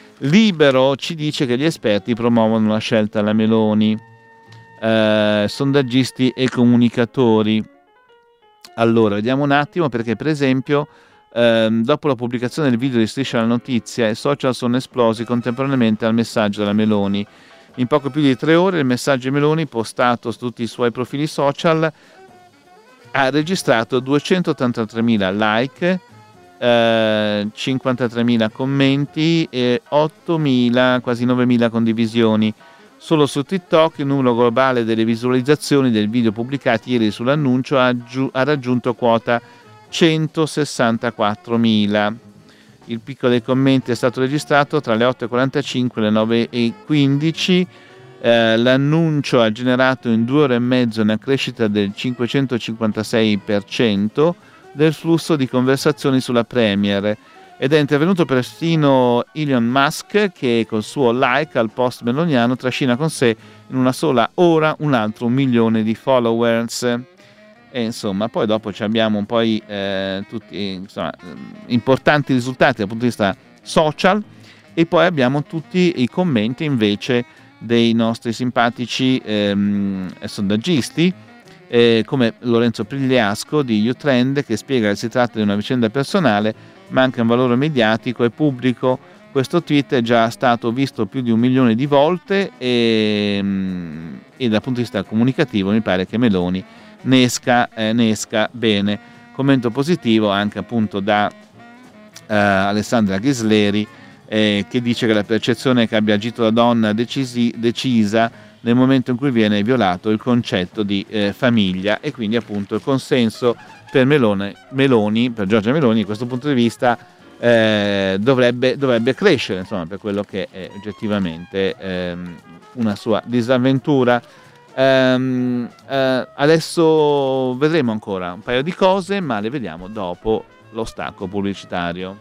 Speaker 1: Libero ci dice che gli esperti promuovono la scelta alla Meloni, eh, sondaggisti e comunicatori. Allora vediamo un attimo, perché per esempio ehm, dopo la pubblicazione del video di Striscia la Notizia, i social sono esplosi contemporaneamente al messaggio della Meloni. In poco più di tre ore il messaggio di Meloni, postato su tutti i suoi profili social, ha registrato duecentottantatremila like, eh, cinquantatremila commenti e ottomila, quasi novemila condivisioni. Solo su TikTok il numero globale delle visualizzazioni del video pubblicati ieri sull'annuncio ha, giu- ha raggiunto quota centosessantaquattromila. Il picco dei commenti è stato registrato tra le otto e quarantacinque e le nove e quindici. Eh, l'annuncio ha generato in due ore e mezzo una crescita del cinquecentocinquantasei per cento del flusso di conversazioni sulla Premier, ed è intervenuto persino Elon Musk, che col suo like al post meloniano trascina con sé in una sola ora un altro milione di followers. E insomma, poi dopo abbiamo un po' i, eh, tutti insomma, importanti risultati dal punto di vista social, e poi abbiamo tutti i commenti invece dei nostri simpatici ehm, sondaggisti, eh, come Lorenzo Prigliasco di Utrend, che spiega che si tratta di una vicenda personale, ma anche un valore mediatico e pubblico. Questo tweet è già stato visto più di un milione di volte e, e dal punto di vista comunicativo mi pare che Meloni ne esca, eh, ne esca bene. Commento positivo anche appunto da eh, Alessandra Ghisleri, eh, che dice che la percezione è che abbia agito la donna decisi, decisa nel momento in cui viene violato il concetto di eh, famiglia, e quindi appunto il consenso per Meloni, Meloni per Giorgia Meloni da questo punto di vista eh, dovrebbe, dovrebbe crescere, insomma, per quello che è oggettivamente ehm, una sua disavventura. Um, uh, adesso vedremo ancora un paio di cose, ma le vediamo dopo lo stacco pubblicitario.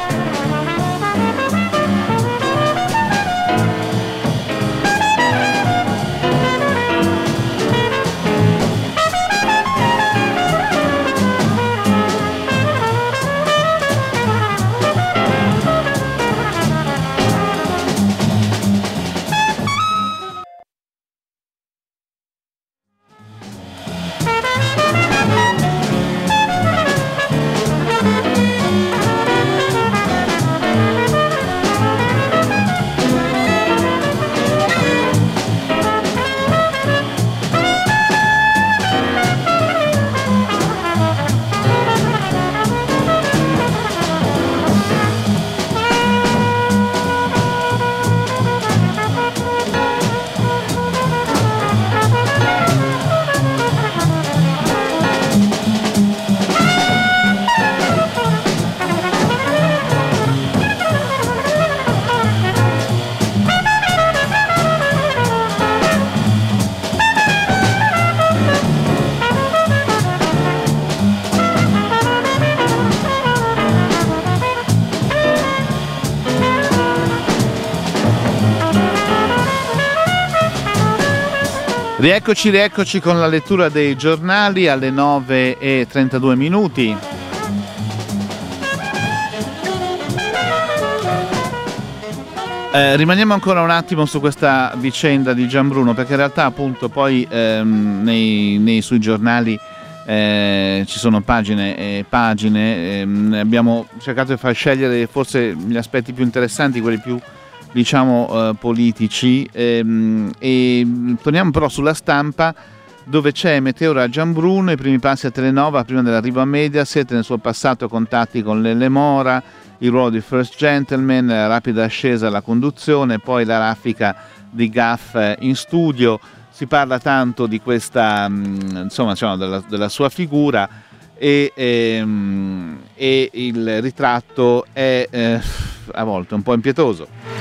Speaker 1: Rieccoci, rieccoci con la lettura dei giornali alle nove e trentadue minuti. Eh, rimaniamo ancora un attimo su questa vicenda di Gianbruno, perché in realtà appunto poi ehm, nei, nei sui giornali eh, ci sono pagine e pagine. Ehm, abbiamo cercato di far scegliere forse gli aspetti più interessanti, quelli più diciamo eh, politici, ehm, e torniamo però sulla Stampa, dove c'è Meteora Gianbruno, i primi passi a Telenova prima dell'arrivo a Mediaset, nel suo passato contatti con Lele Mora, il ruolo di First Gentleman, la rapida ascesa alla conduzione, poi la raffica di Gaff in studio. Si parla tanto di questa, insomma, insomma della, della sua figura, e, ehm, e il ritratto è eh, a volte un po' impietoso.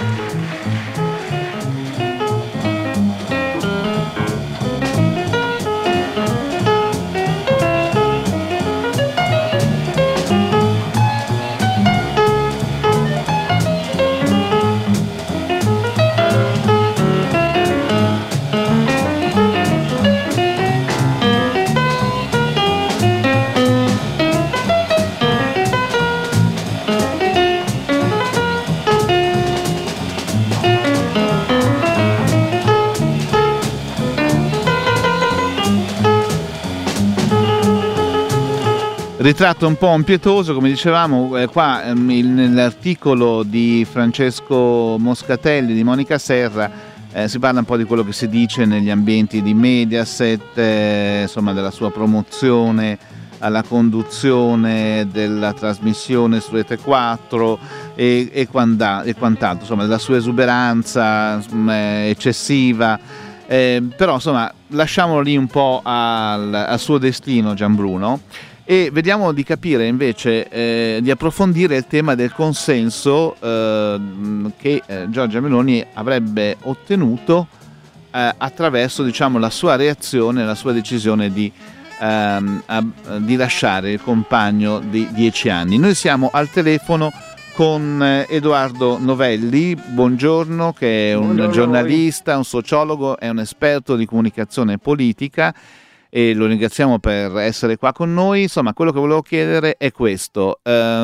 Speaker 1: Ritratto un po' impietoso, come dicevamo, eh, qua ehm, il, nell'articolo di Francesco Moscatelli, di Monica Serra, eh, si parla un po' di quello che si dice negli ambienti di Mediaset, eh, insomma della sua promozione alla conduzione della trasmissione su Rete quattro e, e, quanta, e quant'altro, insomma della sua esuberanza mh, eccessiva, eh, però insomma lasciamolo lì un po' al, al suo destino Gianbruno. E vediamo di capire invece, eh, di approfondire il tema del consenso eh, che eh, Giorgia Meloni avrebbe ottenuto eh, attraverso, diciamo, la sua reazione, la sua decisione di, ehm, a, di lasciare il compagno di dieci anni. Noi siamo al telefono con Edoardo Novelli, buongiorno, che è un buongiorno giornalista, un sociologo, è un esperto di comunicazione politica, e lo ringraziamo per essere qua con noi. Insomma, quello che volevo chiedere è questo: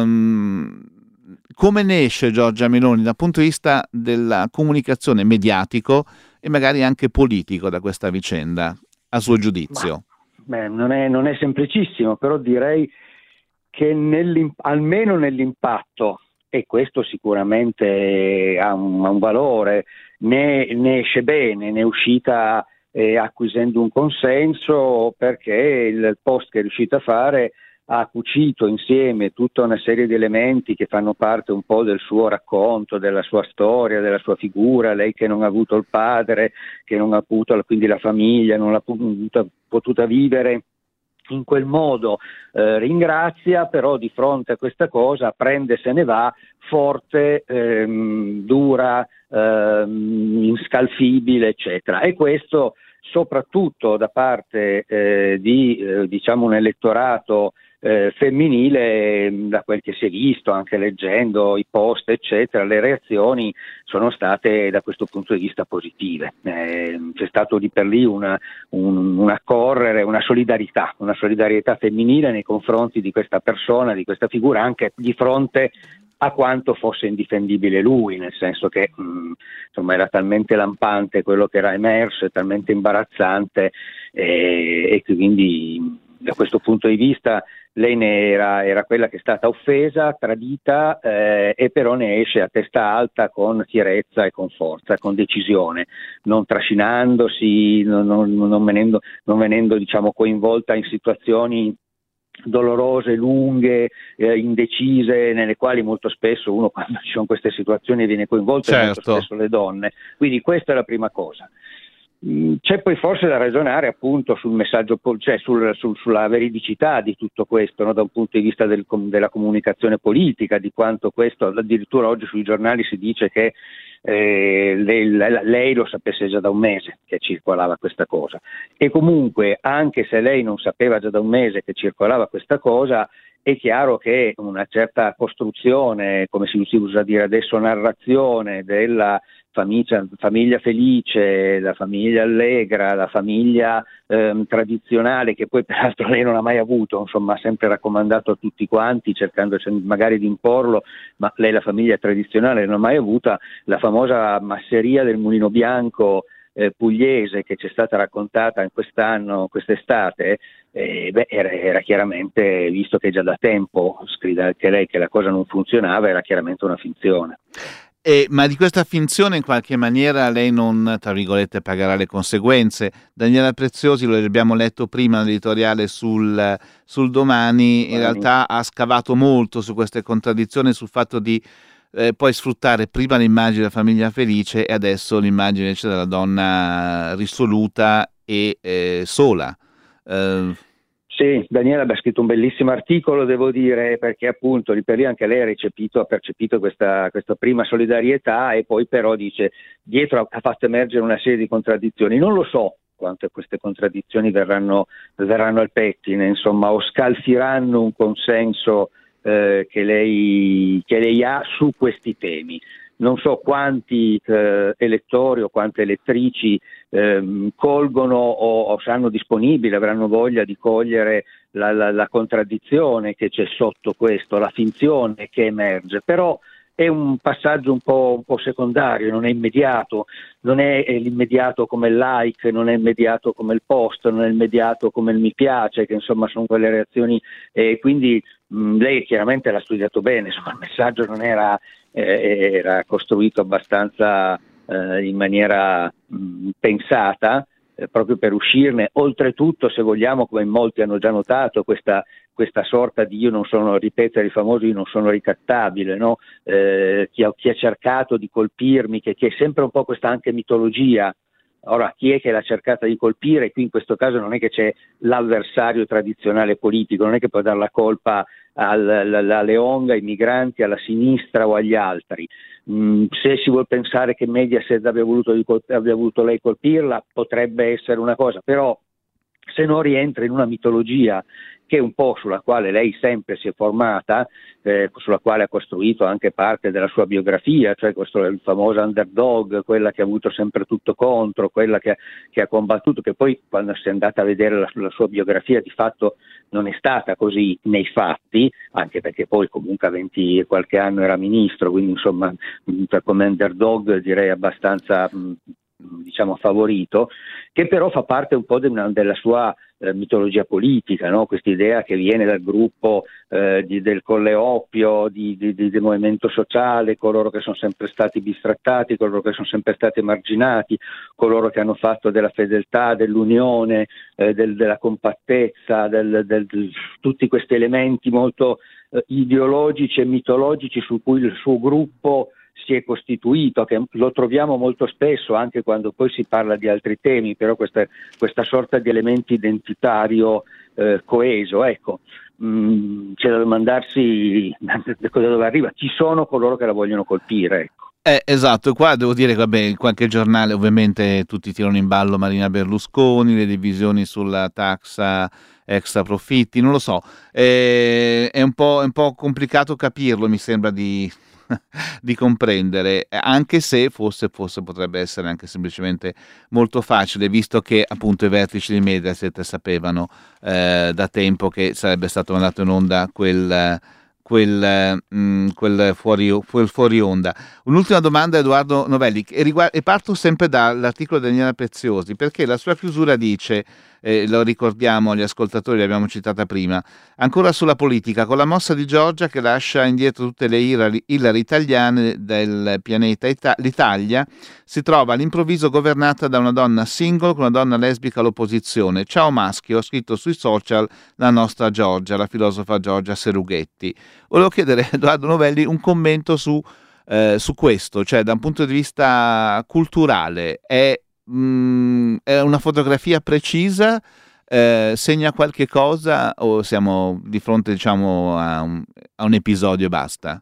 Speaker 1: um, come ne esce Giorgia Meloni dal punto di vista della comunicazione mediatico e magari anche politico da questa vicenda, a suo giudizio?
Speaker 4: Beh, non è, non è semplicissimo, però direi che almeno nell'impatto, e questo sicuramente ha un, ha un valore, ne, ne esce bene, ne è uscita eh, acquisendo un consenso, perché il post che è riuscita a fare ha cucito insieme tutta una serie di elementi che fanno parte un po' del suo racconto, della sua storia, della sua figura, lei che non ha avuto il padre, che non ha avuto quindi la famiglia, non l'ha potuta, potuta vivere in quel modo, eh, ringrazia, però di fronte a questa cosa prende e se ne va, forte, ehm, dura, ehm, inscalfibile, eccetera. E questo soprattutto da parte eh, di eh, diciamo un elettorato eh, femminile, da quel che si è visto, anche leggendo i post, eccetera, le reazioni sono state da questo punto di vista positive. Eh, c'è stato di per lì una, un, un accorrere, una solidarietà, una solidarietà femminile nei confronti di questa persona, di questa figura, anche di fronte a quanto fosse indifendibile lui, nel senso che mh, insomma era talmente lampante quello che era emerso, e talmente imbarazzante, e, e quindi da questo punto di vista lei ne era, era quella che è stata offesa, tradita, eh, e però ne esce a testa alta, con fierezza e con forza, con decisione, non trascinandosi, non, non, non venendo, non venendo diciamo coinvolta in situazioni dolorose, lunghe, eh, indecise, nelle quali molto spesso uno, quando ci sono queste situazioni, viene coinvolto,
Speaker 1: certo.
Speaker 4: E molto spesso le donne. Quindi questa è la prima cosa. Mm, c'è poi forse da ragionare appunto sul messaggio, cioè sul, sul, sulla veridicità di tutto questo, no? Da un punto di vista del, della comunicazione politica, di quanto questo, addirittura oggi sui giornali si dice che Eh, lei, lei lo sapesse già da un mese che circolava questa cosa, e comunque anche se lei non sapeva già da un mese che circolava questa cosa, è chiaro che una certa costruzione, come si usa dire adesso, narrazione della famiglia, famiglia felice, la famiglia allegra, la famiglia ehm, tradizionale, che poi peraltro lei non ha mai avuto, insomma ha sempre raccomandato a tutti quanti, cercando magari di imporlo, ma lei la famiglia tradizionale non ha mai avuta, la famosa masseria del Mulino Bianco eh, pugliese che ci è stata raccontata in quest'anno, quest'estate, eh, beh, era, era chiaramente, visto che già da tempo scrive anche lei che la cosa non funzionava, era chiaramente una finzione.
Speaker 1: Eh, ma di questa finzione in qualche maniera lei non, tra virgolette, pagherà le conseguenze. Daniela Preziosi, lo abbiamo letto prima nell'editoriale sul, sul Domani, in realtà ha scavato molto su queste contraddizioni, sul fatto di eh, poi sfruttare prima l'immagine della famiglia felice e adesso l'immagine invece della donna risoluta e eh, sola. Eh,
Speaker 4: Sì, Daniela ha scritto un bellissimo articolo, devo dire, perché appunto lì per lì anche lei ha recepito, ha percepito questa, questa prima solidarietà, e poi però dice, dietro ha fatto emergere una serie di contraddizioni. Non lo so quante queste contraddizioni verranno, verranno al pettine, insomma, o scalfiranno un consenso eh, che lei, che lei ha su questi temi. Non so quanti eh, elettori o quante elettrici eh, colgono o, o saranno disponibili, avranno voglia di cogliere la, la, la contraddizione che c'è sotto questo, la finzione che emerge, però è un passaggio un po', un po' secondario, non è immediato, non è, è l'immediato come il like, non è immediato come il post, non è immediato come il mi piace, che insomma sono quelle reazioni, e quindi mh, lei chiaramente l'ha studiato bene, insomma il messaggio non era... Eh, era costruito abbastanza eh, in maniera mh, pensata, eh, proprio per uscirne. Oltretutto, se vogliamo, come molti hanno già notato, questa, questa sorta di io non sono, ripetere il famoso io non sono ricattabile, no? Eh, chi, ha, chi ha cercato di colpirmi, che, che è sempre un po' questa anche mitologia Ora, chi è che l'ha cercata di colpire? Qui in questo caso non è che c'è l'avversario tradizionale politico, non è che può dare la colpa alla Leonga, ai migranti, alla sinistra o agli altri. Mm, se si vuol pensare che Mediaset abbia voluto, abbia voluto lei colpirla, potrebbe essere una cosa, però se no rientra in una mitologia che è un po' sulla quale lei sempre si è formata, eh, sulla quale ha costruito anche parte della sua biografia, cioè questo il famoso underdog, quella che ha avuto sempre tutto contro, quella che, che ha combattuto, che poi quando si è andata a vedere la, la sua biografia di fatto non è stata così nei fatti, anche perché poi comunque a venti e qualche anno era ministro, quindi insomma come underdog direi abbastanza mh, diciamo favorito, che però fa parte un po' de una, della sua eh, mitologia politica, no? Questa idea che viene dal gruppo eh, di, del Colle Oppio, di, di, di, del movimento sociale, coloro che sono sempre stati bistrattati, coloro che sono sempre stati emarginati, coloro che hanno fatto della fedeltà, dell'unione, eh, del, della compattezza, del, del, del, tutti questi elementi molto eh, ideologici e mitologici su cui il suo gruppo si è costituito, che lo troviamo molto spesso anche quando poi si parla di altri temi, però questa, questa sorta di elemento identitario eh, coeso, ecco, mh, c'è da domandarsi da dove arriva, ci sono coloro che la vogliono colpire, ecco.
Speaker 1: Eh, esatto, qua devo dire che vabbè, in qualche giornale ovviamente tutti tirano in ballo Marina Berlusconi, le divisioni sulla taxa extra profitti, non lo so, eh, è un po', è un po' complicato capirlo, mi sembra di... di comprendere, anche se forse, forse potrebbe essere anche semplicemente molto facile, visto che appunto i vertici di Mediaset sapevano eh, da tempo che sarebbe stato mandato in onda quel, quel, mh, quel, fuori, quel fuori onda. Un'ultima domanda a Edoardo Novelli e, riguarda, e parto sempre dall'articolo di Daniela Preziosi, perché la sua chiusura dice, eh, lo ricordiamo agli ascoltatori, l'abbiamo citata prima, ancora sulla politica, con la mossa di Giorgia che lascia indietro tutte le Hillary italiane del pianeta Ita- l'Italia si trova all'improvviso governata da una donna single con una donna lesbica all'opposizione. Ciao maschio, ha scritto sui social la nostra Giorgia, la filosofa Giorgia Serughetti. Volevo chiedere a Edoardo Novelli un commento su, eh, su questo, cioè da un punto di vista culturale è è una fotografia precisa, eh, segna qualche cosa o siamo di fronte diciamo a un, a un episodio e basta?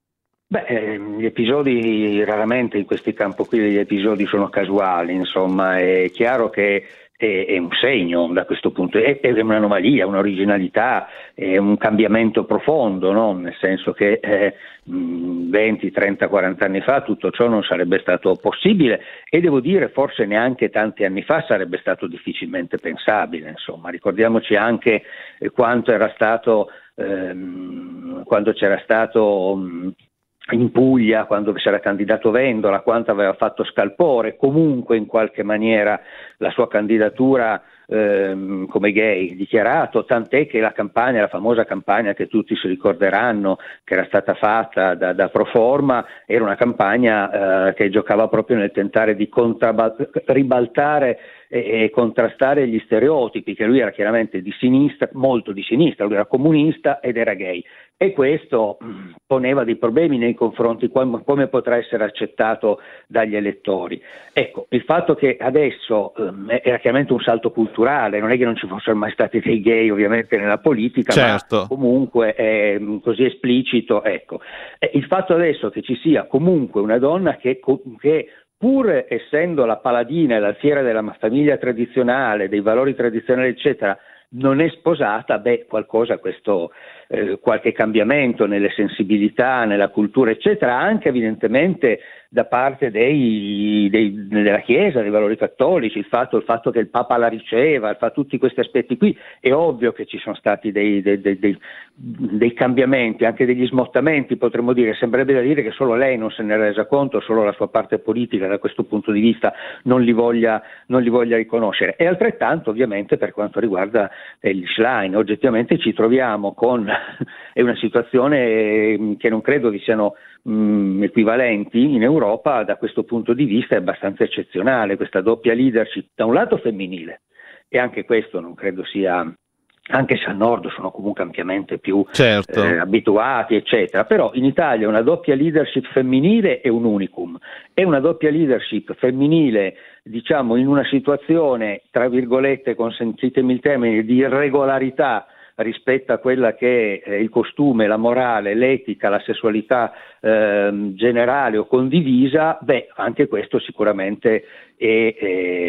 Speaker 4: Beh, gli episodi raramente in questi campi qui gli episodi sono casuali, insomma è chiaro che è, è un segno da questo punto, è, è un'anomalia, un'originalità, è un cambiamento profondo, no? Nel senso che eh, venti, trenta, quaranta anni fa tutto ciò non sarebbe stato possibile e devo dire forse neanche tanti anni fa sarebbe stato difficilmente pensabile, insomma ricordiamoci anche eh, quanto era stato ehm, quando c'era stato mh, in Puglia, quando si era candidato Vendola, quanto aveva fatto scalpore, comunque in qualche maniera la sua candidatura ehm, come gay dichiarato, tant'è che la campagna, la famosa campagna che tutti si ricorderanno, che era stata fatta da, da Proforma, era una campagna eh, che giocava proprio nel tentare di contrabbal- ribaltare e, e contrastare gli stereotipi, che lui era chiaramente di sinistra, molto di sinistra, lui era comunista ed era gay. E questo mh, poneva dei problemi nei confronti come, come potrà essere accettato dagli elettori. Ecco, il fatto che adesso um, era chiaramente un salto culturale, non è che non ci fossero mai stati dei gay ovviamente nella politica,
Speaker 1: certo,
Speaker 4: ma comunque è così esplicito, ecco. E il fatto adesso che ci sia comunque una donna che, che pur essendo la paladina e l'alfiera della famiglia tradizionale, dei valori tradizionali eccetera, non è sposata, beh, qualcosa, questo, eh, qualche cambiamento nelle sensibilità, nella cultura, eccetera, anche evidentemente da parte dei, dei, della Chiesa, dei valori cattolici, il fatto, il fatto che il Papa la riceva, il fatto, tutti questi aspetti qui, è ovvio che ci sono stati dei, dei, dei, dei, dei cambiamenti, anche degli smottamenti, potremmo dire, sembrerebbe da dire che solo lei non se ne è resa conto, solo la sua parte politica da questo punto di vista non li voglia, non li voglia riconoscere. E altrettanto ovviamente per quanto riguarda gli Schlein, oggettivamente ci troviamo con è una situazione che non credo vi siano mh, equivalenti in Europa, da questo punto di vista è abbastanza eccezionale, questa doppia leadership da un lato femminile, e anche questo non credo sia anche se al nord sono comunque ampiamente più
Speaker 1: certo.
Speaker 4: eh, abituati, eccetera. Però in Italia una doppia leadership femminile è un unicum, è una doppia leadership femminile, diciamo, in una situazione, tra virgolette, consentitemi il termine, di irregolarità rispetto a quella che è il costume, la morale, l'etica, la sessualità eh, generale o condivisa. Beh, anche questo sicuramente è, è,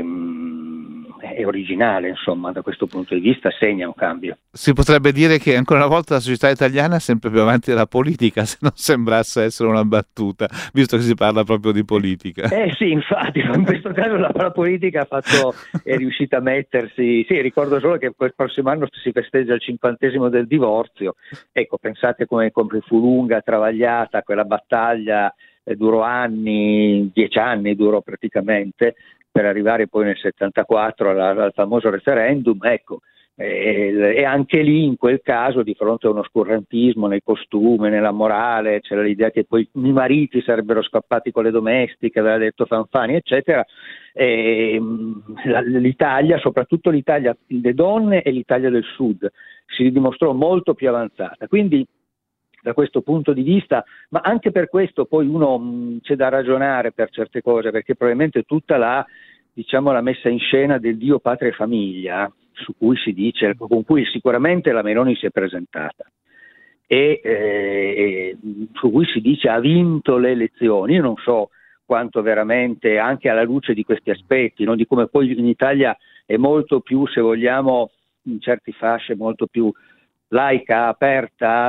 Speaker 4: è originale, insomma, da questo punto di vista segna un cambio.
Speaker 1: Si potrebbe dire che ancora una volta la società italiana è sempre più avanti della politica, se non sembrasse essere una battuta, visto che si parla proprio di politica.
Speaker 4: Eh sì, infatti, in questo caso la, la politica ha fatto, è riuscita a mettersi, sì, ricordo solo che il prossimo anno si festeggia il cinquantesimo del divorzio, ecco, pensate come, come fu lunga, travagliata quella battaglia, eh, durò anni, dieci anni durò praticamente, per arrivare poi nel settantaquattro al, al famoso referendum, ecco. E anche lì in quel caso, di fronte a un oscurantismo nel costume, nella morale, c'era l'idea che poi i mariti sarebbero scappati con le domestiche, aveva detto Fanfani, eccetera. E l'Italia, soprattutto l'Italia, le donne e l'Italia del Sud, si dimostrò molto più avanzata. Quindi da questo punto di vista, ma anche per questo poi uno mh, c'è da ragionare per certe cose, perché probabilmente tutta la, diciamo, la messa in scena del Dio, Patria e Famiglia, su cui si dice, con cui sicuramente la Meloni si è presentata e eh, su cui si dice ha vinto le elezioni. Io non so quanto veramente, anche alla luce di questi aspetti, no? Di come poi in Italia è molto più, se vogliamo, in certe fasce molto più laica, aperta,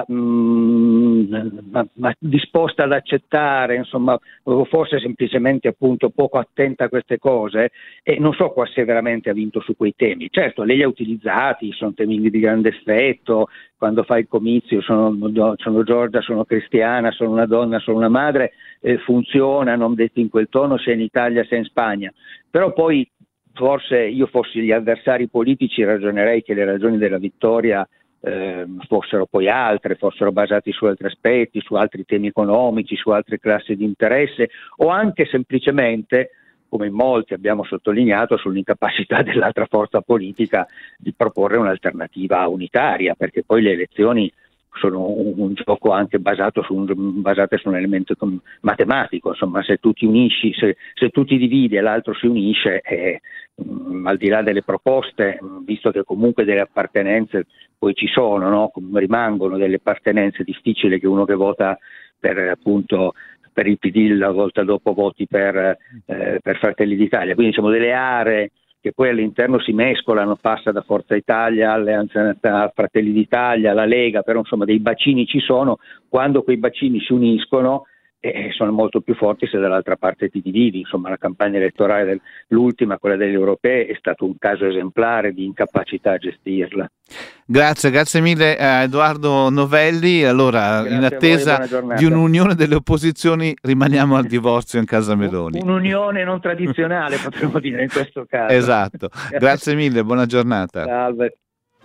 Speaker 4: mh, ma, ma disposta ad accettare, insomma, o forse semplicemente appunto poco attenta a queste cose, e non so se veramente ha vinto su quei temi. Certo, lei li ha utilizzati, sono temi di grande effetto, quando fa il comizio sono, sono Giorgia, sono cristiana, sono una donna, sono una madre, eh, funziona, non detto in quel tono, sia in Italia sia in Spagna, però poi forse io fossi gli avversari politici ragionerei che le ragioni della vittoria Eh, fossero poi altre, fossero basati su altri aspetti, su altri temi economici, su altre classi di interesse, o anche semplicemente, come in molti abbiamo sottolineato, sull'incapacità dell'altra forza politica di proporre un'alternativa unitaria, perché poi le elezioni sono un, un gioco anche basato su un, basate su un elemento matematico, insomma, se tu ti unisci, se, se tu ti dividi e l'altro si unisce, eh, mh, al di là delle proposte, mh, visto che comunque delle appartenenze poi ci sono, no? Rimangono delle appartenenze, difficili che uno che vota per appunto per il P D la volta dopo voti per, eh, per Fratelli d'Italia, quindi diciamo delle aree che poi all'interno si mescolano, passa da Forza Italia, Alleanza Fratelli d'Italia, la Lega, però insomma dei bacini ci sono. Quando quei bacini si uniscono eh, sono molto più forti se dall'altra parte ti dividi. Insomma, la campagna elettorale, del, l'ultima, quella delle europee, è stato un caso esemplare di incapacità a gestirla.
Speaker 1: Grazie, grazie mille a Edoardo Novelli. Allora, grazie in attesa di un'unione delle opposizioni, rimaniamo al divorzio in casa Meloni.
Speaker 4: Un'unione non tradizionale, potremmo dire in questo caso.
Speaker 1: Esatto, grazie mille, buona giornata.
Speaker 4: Salve.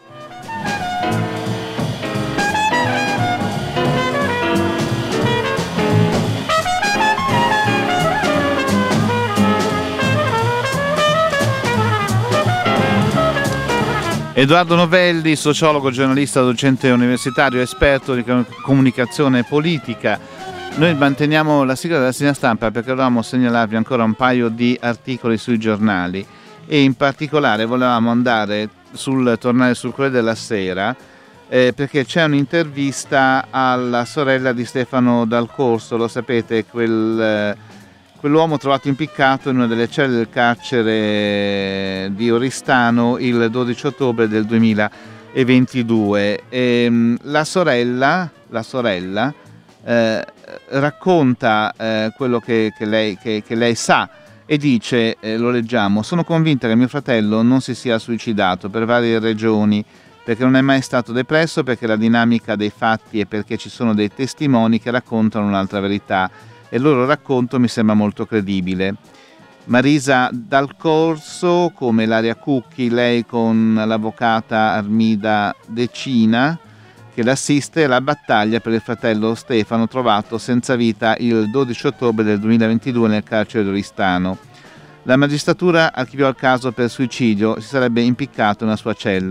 Speaker 1: Edoardo Novelli, sociologo, giornalista, docente universitario, esperto di comunicazione politica. Noi manteniamo la sigla della segna stampa perché volevamo segnalarvi ancora un paio di articoli sui giornali e in particolare volevamo andare sul tornare sul Corriere della Sera eh, perché c'è un'intervista alla sorella di Stefano Dal Corso, lo sapete, quel... Eh, quell'uomo trovato impiccato in una delle celle del carcere di Oristano il dodici ottobre del duemilaventidue. E, la sorella, la sorella eh, racconta eh, quello che, che, lei, che, che lei sa e dice, eh, lo leggiamo: sono convinta che mio fratello non si sia suicidato per varie ragioni, perché non è mai stato depresso, perché la dinamica dei fatti è perché ci sono dei testimoni che raccontano un'altra verità e il loro racconto mi sembra molto credibile. Marisa Dal Corso, come Ilaria Cucchi, lei con l'avvocata Armida Decina, che l'assiste alla battaglia per il fratello Stefano, trovato senza vita il dodici ottobre del duemilaventidue nel carcere di Oristano. La magistratura archiviò il caso per suicidio, si sarebbe impiccato in una sua cella,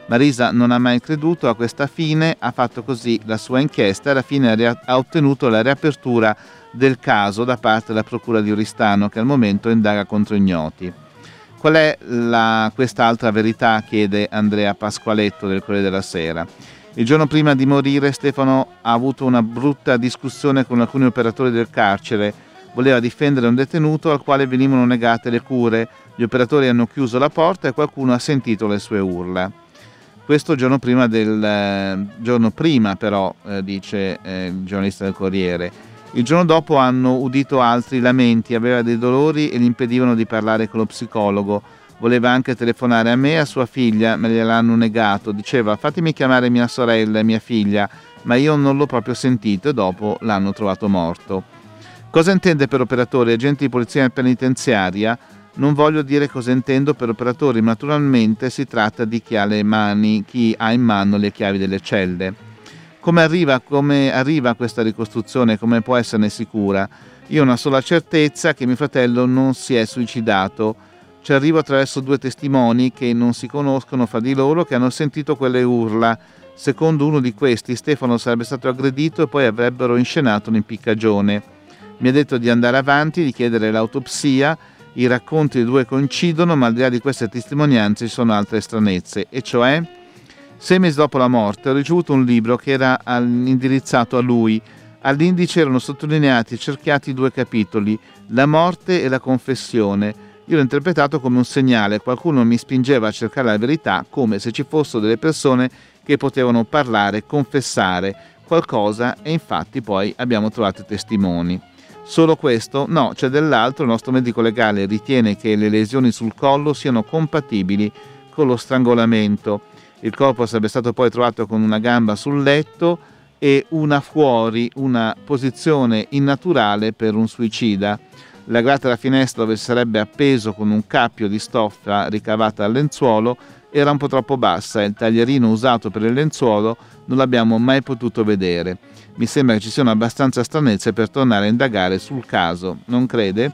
Speaker 1: Marisa non ha mai creduto a questa fine, ha fatto così la sua inchiesta e alla fine ha, ria- ha ottenuto la riapertura del caso da parte della Procura di Oristano, che al momento indaga contro ignoti. Qual è la, questa altra verità? Chiede Andrea Pasqualetto del Corriere della Sera. Il giorno prima di morire Stefano ha avuto una brutta discussione con alcuni operatori del carcere. Voleva difendere un detenuto al quale venivano negate le cure. Gli operatori hanno chiuso la porta e qualcuno ha sentito le sue urla. Questo giorno prima del eh, giorno prima però, eh, dice eh, il giornalista del Corriere. Il giorno dopo hanno udito altri lamenti, aveva dei dolori e gli impedivano di parlare con lo psicologo. Voleva anche telefonare a me e a sua figlia, ma gliel'hanno negato. Diceva: fatemi chiamare mia sorella e mia figlia, ma io non l'ho proprio sentito e dopo l'hanno trovato morto. Cosa intende per operatori? Agenti di polizia penitenziaria? Non voglio dire cosa intendo per operatori, ma naturalmente si tratta di chi ha le mani, chi ha in mano le chiavi delle celle. Come arriva, come arriva questa ricostruzione? Come può esserne sicura? Io ho una sola certezza, che mio fratello non si è suicidato. Ci arrivo attraverso due testimoni che non si conoscono fra di loro, che hanno sentito quelle urla. Secondo uno di questi, Stefano sarebbe stato aggredito e poi avrebbero inscenato un'impiccagione. Mi ha detto di andare avanti, di chiedere l'autopsia. I racconti dei due coincidono, ma al di là di queste testimonianze ci sono altre stranezze, e cioè, sei mesi dopo la morte ho ricevuto un libro che era indirizzato a lui. All'indice erano sottolineati e cerchiati due capitoli, la morte e la confessione. Io l'ho interpretato come un segnale, qualcuno mi spingeva a cercare la verità, come se ci fossero delle persone che potevano parlare, confessare qualcosa, e infatti poi abbiamo trovato testimoni. Solo questo? No, c'è dell'altro. Il nostro medico legale ritiene che le lesioni sul collo siano compatibili con lo strangolamento. Il corpo sarebbe stato poi trovato con una gamba sul letto e una fuori, una posizione innaturale per un suicida. La grata della finestra dove si sarebbe appeso con un cappio di stoffa ricavata dal lenzuolo era un po' troppo bassa e il taglierino usato per il lenzuolo non l'abbiamo mai potuto vedere. Mi sembra che ci siano abbastanza stranezze per tornare a indagare sul caso, non crede?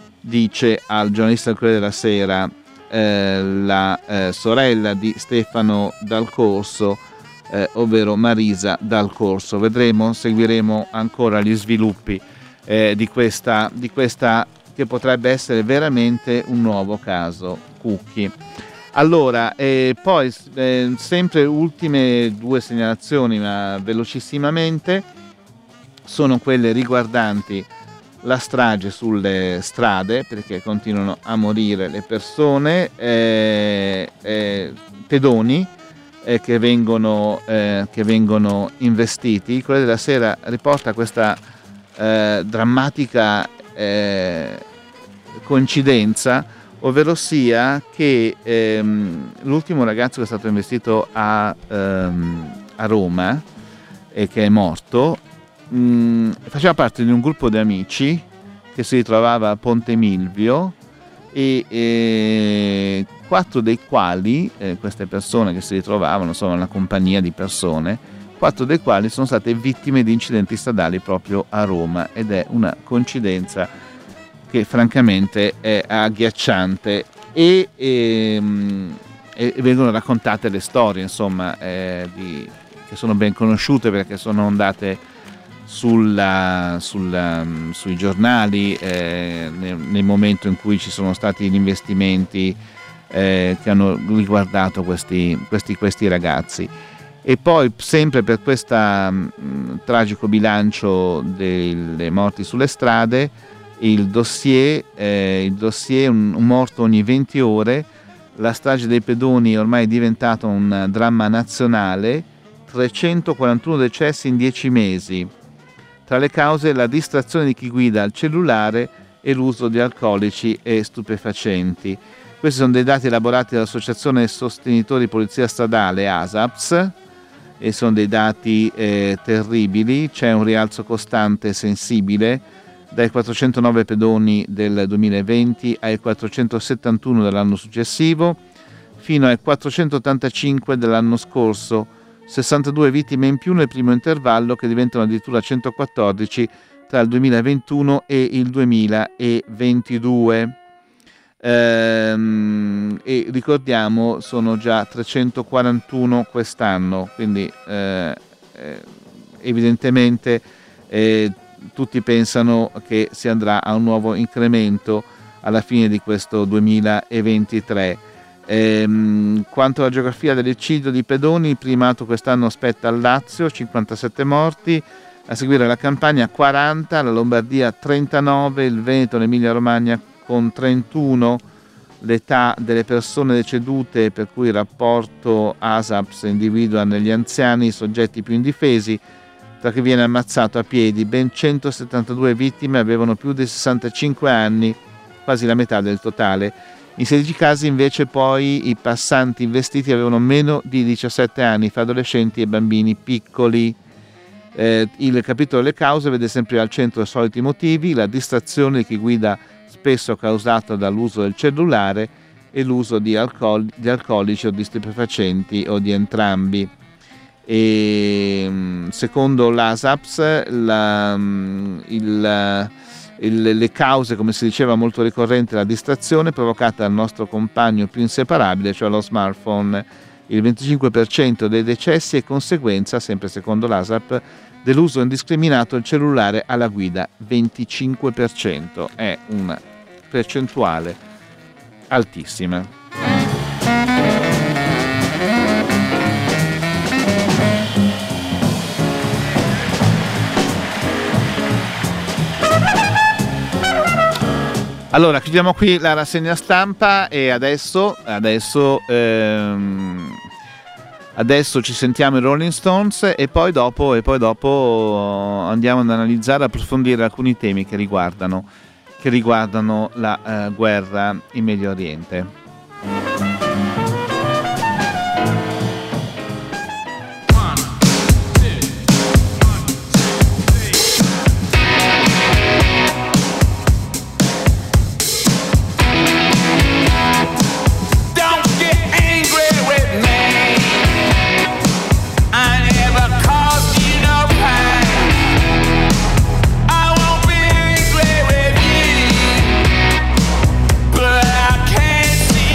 Speaker 1: Dice al giornalista del Corriere della Sera eh, la eh, sorella di Stefano Dal Corso, eh, ovvero Marisa Dal Corso. Vedremo, seguiremo ancora gli sviluppi eh, di questa, di questa che potrebbe essere veramente un nuovo caso Cucchi. Allora, eh, poi eh, sempre ultime due segnalazioni, ma velocissimamente, sono quelle riguardanti la strage sulle strade, perché continuano a morire le persone, eh, eh, pedoni eh, che, vengono, eh, che vengono investiti. Il Corriere della Sera riporta questa eh, drammatica eh, coincidenza, ovvero sia che ehm, l'ultimo ragazzo che è stato investito a, ehm, a Roma e che è morto mh, faceva parte di un gruppo di amici che si ritrovava a Ponte Milvio e, e quattro dei quali, eh, queste persone che si ritrovavano, sono una compagnia di persone, quattro dei quali sono state vittime di incidenti stradali proprio a Roma, ed è una coincidenza che francamente è agghiacciante, e, e, e vengono raccontate le storie, insomma, eh, di, che sono ben conosciute perché sono andate sulla, sulla, sui giornali eh, nel, nel momento in cui ci sono stati gli investimenti eh, che hanno riguardato questi, questi, questi ragazzi. E poi, sempre per questo tragico bilancio delle morti sulle strade, il dossier, eh, il dossier un, un morto ogni venti ore. La strage dei pedoni è ormai diventata un dramma nazionale, trecentoquarantuno decessi in dieci mesi. Tra le cause la distrazione di chi guida al cellulare e l'uso di alcolici e stupefacenti. Questi sono dei dati elaborati dall'Associazione Sostenitori Polizia Stradale, A S A P S, e sono dei dati eh, terribili. C'è un rialzo costante e sensibile, dai quattrocentonove pedoni del duemilaventi ai quattrocentosettantuno dell'anno successivo, fino ai quattrocentottantacinque dell'anno scorso, sessantadue vittime in più nel primo intervallo, che diventano addirittura centoquattordici tra il duemilaventuno e il duemilaventidue. ehm, e ricordiamo sono già trecentoquarantuno quest'anno, quindi eh, eh, evidentemente eh, tutti pensano che si andrà a un nuovo incremento alla fine di questo duemilaventitré. Ehm, quanto alla geografia dell'eccidio di pedoni, il primato quest'anno spetta al Lazio, cinquantasette morti, a seguire la Campania quaranta, la Lombardia trentanove, il Veneto, l'Emilia Romagna con trentuno. L'età delle persone decedute, per cui il rapporto ASAPS individua negli anziani i soggetti più indifesi, tra chi viene ammazzato a piedi, ben centosettantadue vittime avevano più di sessantacinque anni, quasi la metà del totale. In sedici casi invece poi i passanti investiti avevano meno di diciassette anni, fra adolescenti e bambini piccoli. Eh, il capitolo delle cause vede sempre al centro i soliti motivi: la distrazione di chi guida, spesso causata dall'uso del cellulare, e l'uso di, alcol- di alcolici o di stupefacenti o di entrambi. E, secondo l'ASAPS la, il, il, le cause, come si diceva molto ricorrente, la distrazione provocata dal nostro compagno più inseparabile, cioè lo smartphone. Il venticinque per cento dei decessi è conseguenza, sempre secondo l'ASAP, dell'uso indiscriminato del cellulare alla guida. Venticinque per cento è una percentuale altissima. Allora, chiudiamo qui la rassegna stampa e adesso, adesso, ehm, adesso ci sentiamo i Rolling Stones e poi dopo, e poi dopo andiamo ad analizzare e approfondire alcuni temi che riguardano, che riguardano la eh, guerra in Medio Oriente.
Speaker 5: See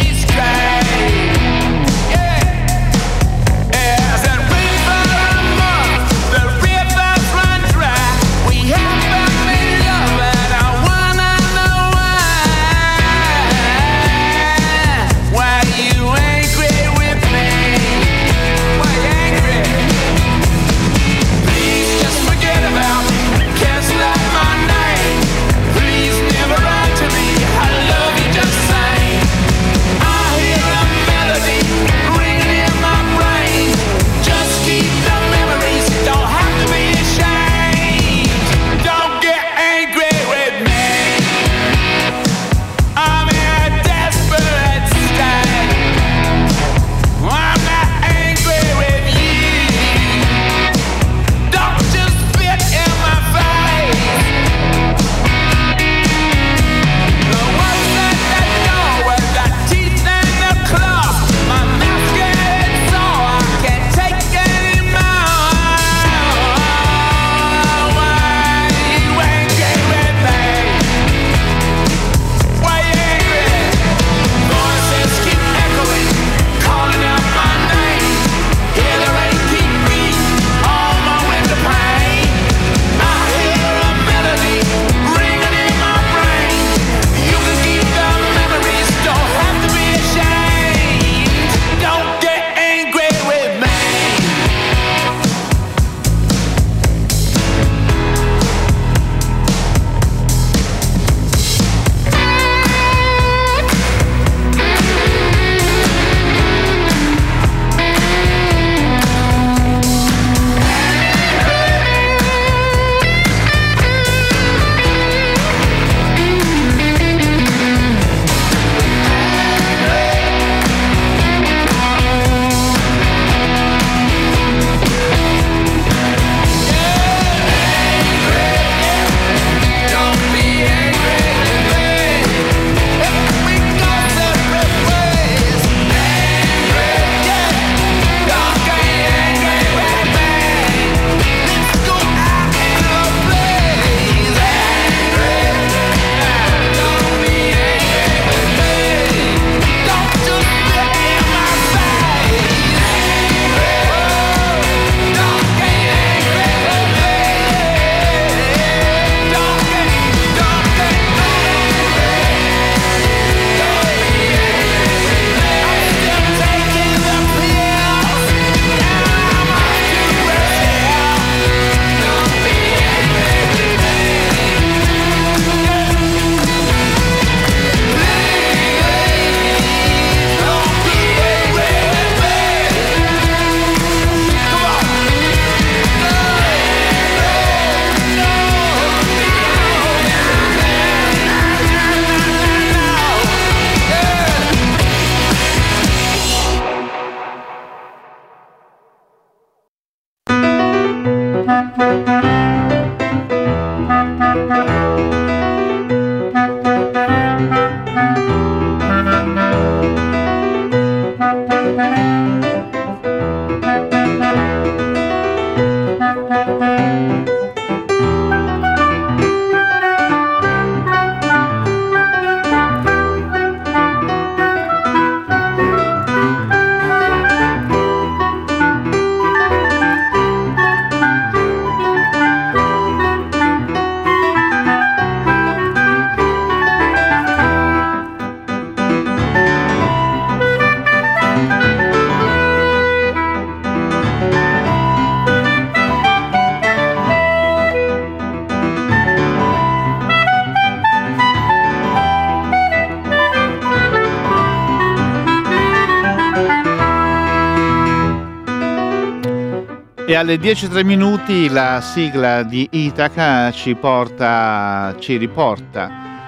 Speaker 1: E alle dieci e tre minuti la sigla di Itaca ci porta, ci riporta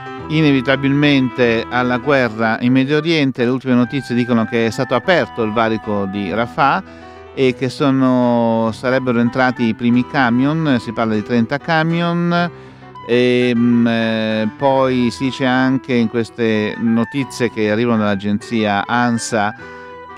Speaker 1: inevitabilmente alla guerra in Medio Oriente. Le ultime notizie dicono che è stato aperto il valico di Rafah e che sono, sarebbero entrati i primi camion, si parla di trenta camion. E mh, poi si dice anche in queste notizie che arrivano dall'agenzia ANSA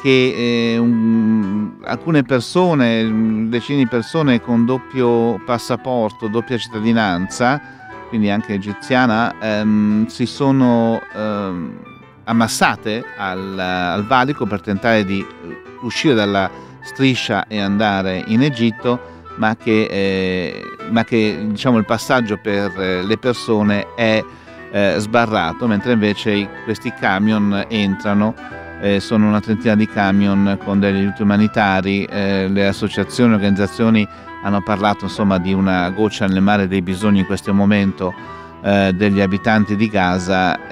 Speaker 1: che eh, un, alcune persone, decine di persone con doppio passaporto, doppia cittadinanza, quindi anche egiziana, ehm, si sono ehm, ammassate al, al valico per tentare di uscire dalla striscia e andare in Egitto, ma che, eh, ma che diciamo, il passaggio per le persone è eh, sbarrato, mentre invece i, questi camion entrano. Eh, sono una trentina di camion con degli aiuti umanitari. Eh, le associazioni e organizzazioni hanno parlato insomma di una goccia nel mare dei bisogni in questo momento eh, degli abitanti di Gaza,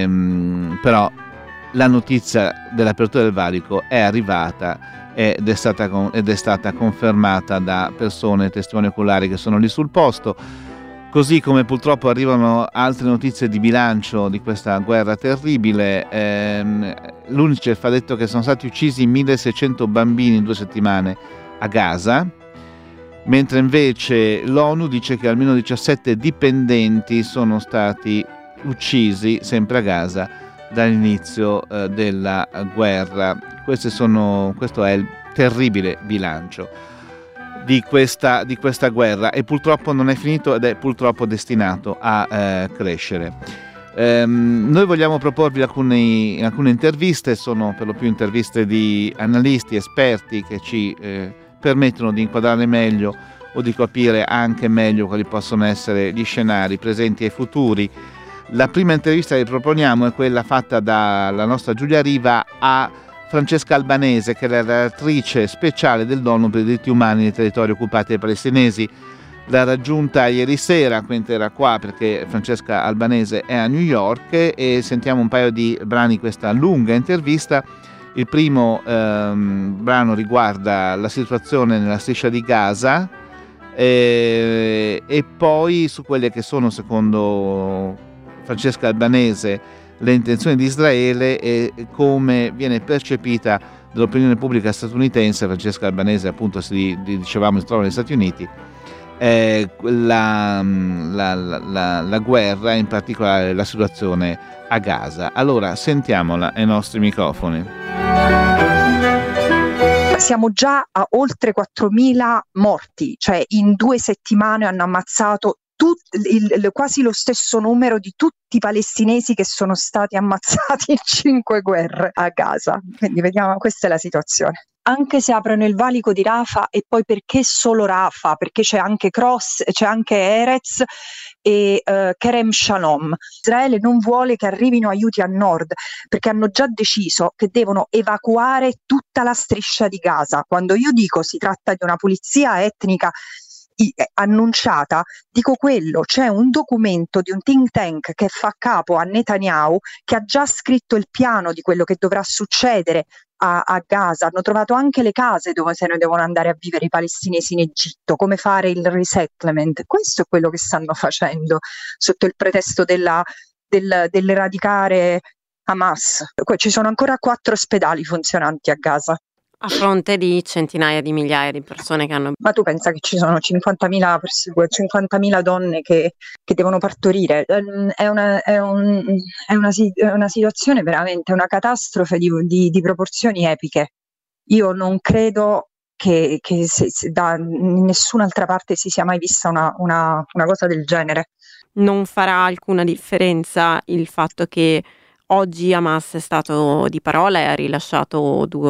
Speaker 1: ehm, però la notizia dell'apertura del valico è arrivata ed è stata, ed è stata confermata da persone, testimoni oculari che sono lì sul posto. Così come purtroppo arrivano altre notizie di bilancio di questa guerra terribile. ehm, L'UNICEF ha detto che sono stati uccisi milleseicento bambini in due settimane a Gaza, mentre invece l'ONU dice che almeno diciassette dipendenti sono stati uccisi sempre a Gaza dall'inizio eh, della guerra. Queste sono, questo è il terribile bilancio di questa, di questa guerra, e purtroppo non è finito ed è purtroppo destinato a eh, crescere. Ehm, noi vogliamo proporvi alcune, alcune interviste, sono per lo più interviste di analisti, esperti che ci eh, permettono di inquadrare meglio o di capire anche meglio quali possono essere gli scenari presenti e futuri. La prima intervista che proponiamo è quella fatta dalla nostra Giulia Riva a Francesca Albanese, che è la relatrice speciale dell'ONU per i diritti umani nei territori occupati dai palestinesi. L'ha raggiunta ieri sera, quindi era qua perché Francesca Albanese è a New York, e sentiamo un paio di brani di questa lunga intervista. Il primo ehm, brano riguarda la situazione nella striscia di Gaza e, e poi su quelle che sono, secondo Francesca Albanese, le intenzioni di Israele e come viene percepita dall'opinione pubblica statunitense. Francesca Albanese, appunto, si dicevamo si trova negli Stati Uniti. Eh, la, la, la, la guerra, in particolare la situazione a Gaza. Allora sentiamola ai nostri microfoni.
Speaker 5: Siamo già a oltre quattromila morti, cioè in due settimane hanno ammazzato tut, il, il, quasi lo stesso numero di tutti i palestinesi che sono stati ammazzati in cinque guerre a Gaza. Quindi vediamo, questa è la situazione. Anche se aprono il valico di Rafah, e poi perché solo Rafah? Perché c'è anche Cross, c'è anche Erez e uh, Kerem Shalom. Israele non vuole che arrivino aiuti a nord, perché hanno già deciso che devono evacuare tutta la striscia di Gaza. Quando io dico si tratta di una pulizia etnica annunciata, dico quello. C'è un documento di un think tank che fa capo a Netanyahu, che ha già scritto il piano di quello che dovrà succedere a, a Gaza. Hanno trovato anche le case dove se ne devono andare a vivere i palestinesi in Egitto, come fare il resettlement. Questo è quello che stanno facendo sotto il pretesto della, del, dell'eradicare Hamas. Ci sono ancora quattro ospedali funzionanti a Gaza.
Speaker 6: A fronte di centinaia di migliaia di persone che hanno...
Speaker 5: Ma tu pensa che ci sono cinquantamila, pers- cinquantamila donne che, che devono partorire? Ehm, È una, è un- è una si- è una situazione veramente, una catastrofe di, di- di proporzioni epiche. Io non credo che, che se- se da in nessun'altra parte si sia mai vista una, una- una cosa del genere.
Speaker 6: Non farà alcuna differenza il fatto che oggi Hamas è stato di parola e ha rilasciato due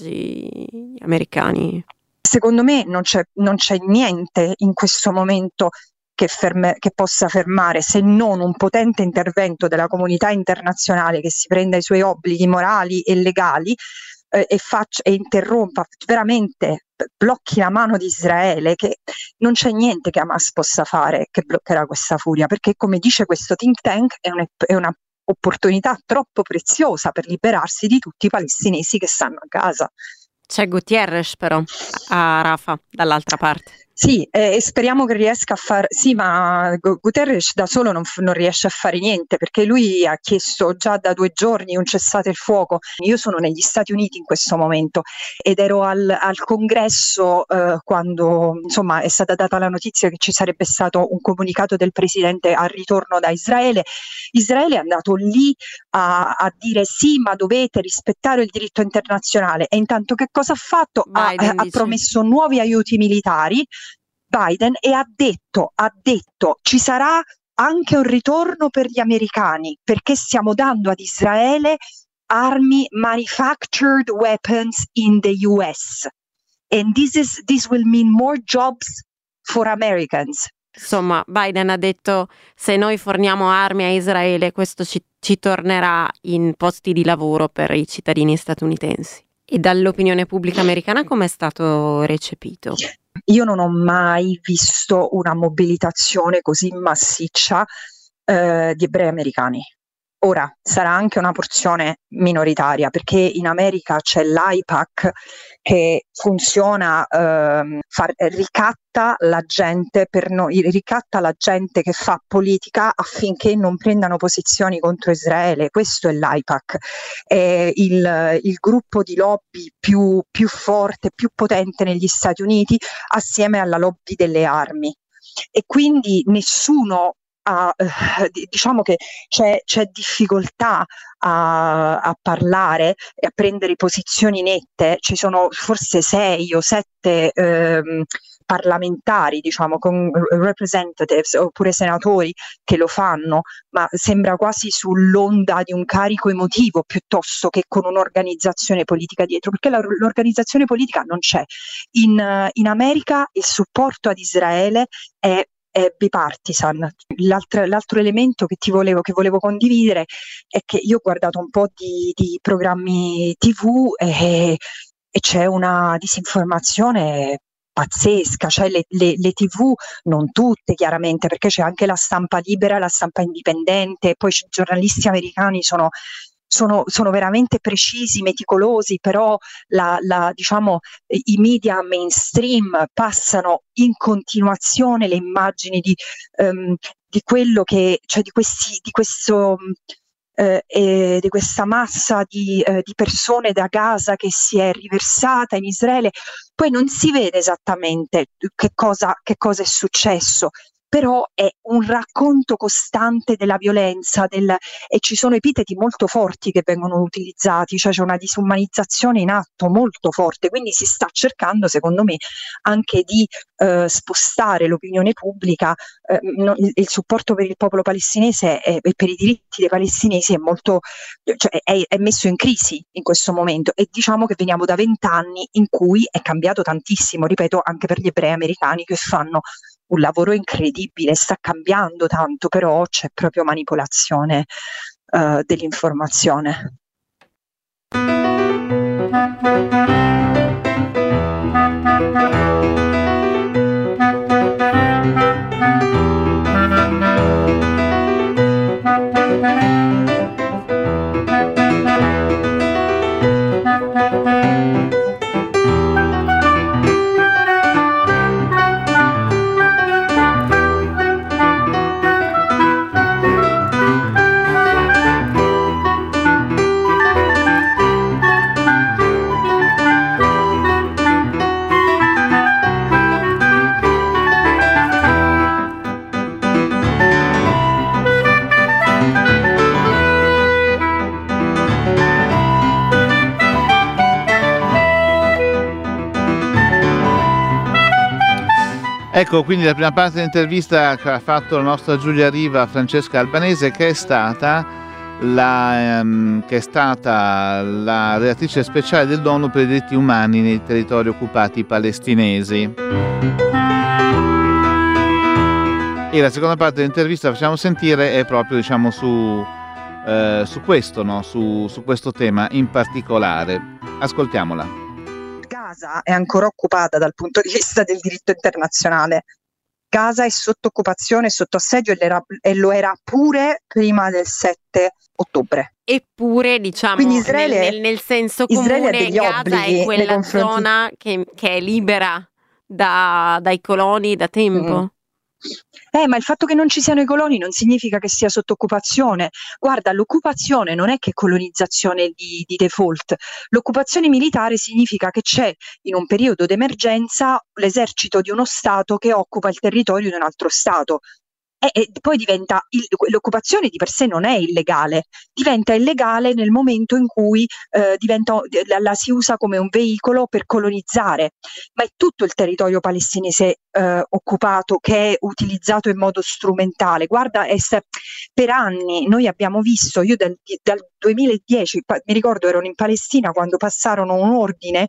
Speaker 6: ostaggi americani.
Speaker 5: Secondo me non c'è, non c'è niente in questo momento che, ferme- che possa fermare, se non un potente intervento della comunità internazionale che si prenda i suoi obblighi morali e legali eh, e, faccia, e interrompa veramente, blocchi la mano di Israele, che non c'è niente che Hamas possa fare che bloccherà questa furia, perché come dice questo think tank è, un, è una opportunità troppo preziosa per liberarsi di tutti i palestinesi che stanno a Gaza.
Speaker 6: C'è Gutierrez però a Rafah dall'altra parte.
Speaker 5: Sì, eh, e speriamo che riesca a fare. Sì, ma Gu- Guterres da solo non, f- non riesce a fare niente, perché lui ha chiesto già da due giorni un cessate il fuoco. Io sono negli Stati Uniti in questo momento ed ero al, al congresso eh, quando insomma è stata data la notizia che ci sarebbe stato un comunicato del presidente al ritorno da Israele. Israele è andato lì a, a dire sì, ma dovete rispettare il diritto internazionale, e intanto che cosa ha fatto? Ha,
Speaker 6: Biden
Speaker 5: ha
Speaker 6: dice.
Speaker 5: promesso nuovi aiuti militari. Biden e ha detto, ha detto ci sarà anche un ritorno per gli americani, perché stiamo dando ad Israele armi, manufactured weapons in the U S, and this is this will mean more jobs for Americans.
Speaker 6: Insomma, Biden ha detto se noi forniamo armi a Israele questo ci, ci tornerà in posti di lavoro per i cittadini statunitensi. E dall'opinione pubblica americana come è stato recepito?
Speaker 5: Io non ho mai visto una mobilitazione così massiccia eh, di ebrei americani. Ora, sarà anche una porzione minoritaria, perché in America c'è l'A I P A C che funziona, ehm, far- ricatta la gente per noi, ricatta la gente che fa politica affinché non prendano posizioni contro Israele. Questo è l'A I P A C, è il, il gruppo di lobby più, più forte, più potente negli Stati Uniti, assieme alla lobby delle armi. E quindi nessuno ha, eh, diciamo che c'è, c'è difficoltà a, a parlare e a prendere posizioni nette. Ci sono forse sei o sette ehm, parlamentari, diciamo, con representatives oppure senatori che lo fanno, ma sembra quasi sull'onda di un carico emotivo piuttosto che con un'organizzazione politica dietro, perché la, l'organizzazione politica non c'è. In, in America il supporto ad Israele è è bipartisan. L'altro, l'altro elemento che ti volevo, che volevo condividere è che io ho guardato un po' di, di programmi tivù e, e c'è una disinformazione pazzesca, cioè le, le, le tivù, non tutte chiaramente, perché c'è anche la stampa libera, la stampa indipendente, poi i giornalisti americani sono Sono, sono veramente precisi, meticolosi, però la, la, diciamo, i media mainstream passano in continuazione le immagini di, um, di quello che, cioè di, questi, di questo eh, eh, di questa massa di, eh, di persone da Gaza che si è riversata in Israele. Poi non si vede esattamente che cosa, che cosa è successo, però è un racconto costante della violenza del, e ci sono epiteti molto forti che vengono utilizzati, cioè c'è una disumanizzazione in atto molto forte, quindi si sta cercando secondo me anche di eh, spostare l'opinione pubblica. Eh, no, il, il supporto per il popolo palestinese e per i diritti dei palestinesi è molto, cioè è, è messo in crisi in questo momento, e diciamo che veniamo da vent'anni in cui è cambiato tantissimo, ripeto, anche per gli ebrei americani che fanno un lavoro incredibile, sta cambiando tanto, però c'è proprio manipolazione uh, dell'informazione.
Speaker 1: Ecco, quindi la prima parte dell'intervista che ha fatto la nostra Giulia Riva a Francesca Albanese, che è stata la, um, che è stata la relatrice speciale dell'ONU per i diritti umani nei territori occupati palestinesi. E la seconda parte dell'intervista che facciamo sentire è proprio, diciamo, su, eh, su questo, no? su, su questo tema in particolare. Ascoltiamola.
Speaker 5: Gaza è ancora occupata dal punto di vista del diritto internazionale. Gaza è sotto occupazione, sotto assedio e, l'era, e lo era pure prima del sette ottobre.
Speaker 6: Eppure, diciamo,
Speaker 5: Israele,
Speaker 6: nel, nel, nel senso comune, Gaza è quella
Speaker 5: confronti...
Speaker 6: zona che, che è libera da, dai coloni da tempo. Mm.
Speaker 5: Eh, ma il fatto che non ci siano i coloni non significa che sia sotto occupazione. Guarda, l'occupazione non è che colonizzazione di, di default. L'occupazione militare significa che c'è in un periodo d'emergenza l'esercito di uno Stato che occupa il territorio di un altro Stato. E, e poi diventa il, l'occupazione di per sé non è illegale, diventa illegale nel momento in cui eh, diventa, la, la si usa come un veicolo per colonizzare, ma è tutto il territorio palestinese eh, occupato che è utilizzato in modo strumentale. Guarda, è, per anni noi abbiamo visto, io dal, dal duemiladieci, mi ricordo ero in Palestina quando passarono un ordine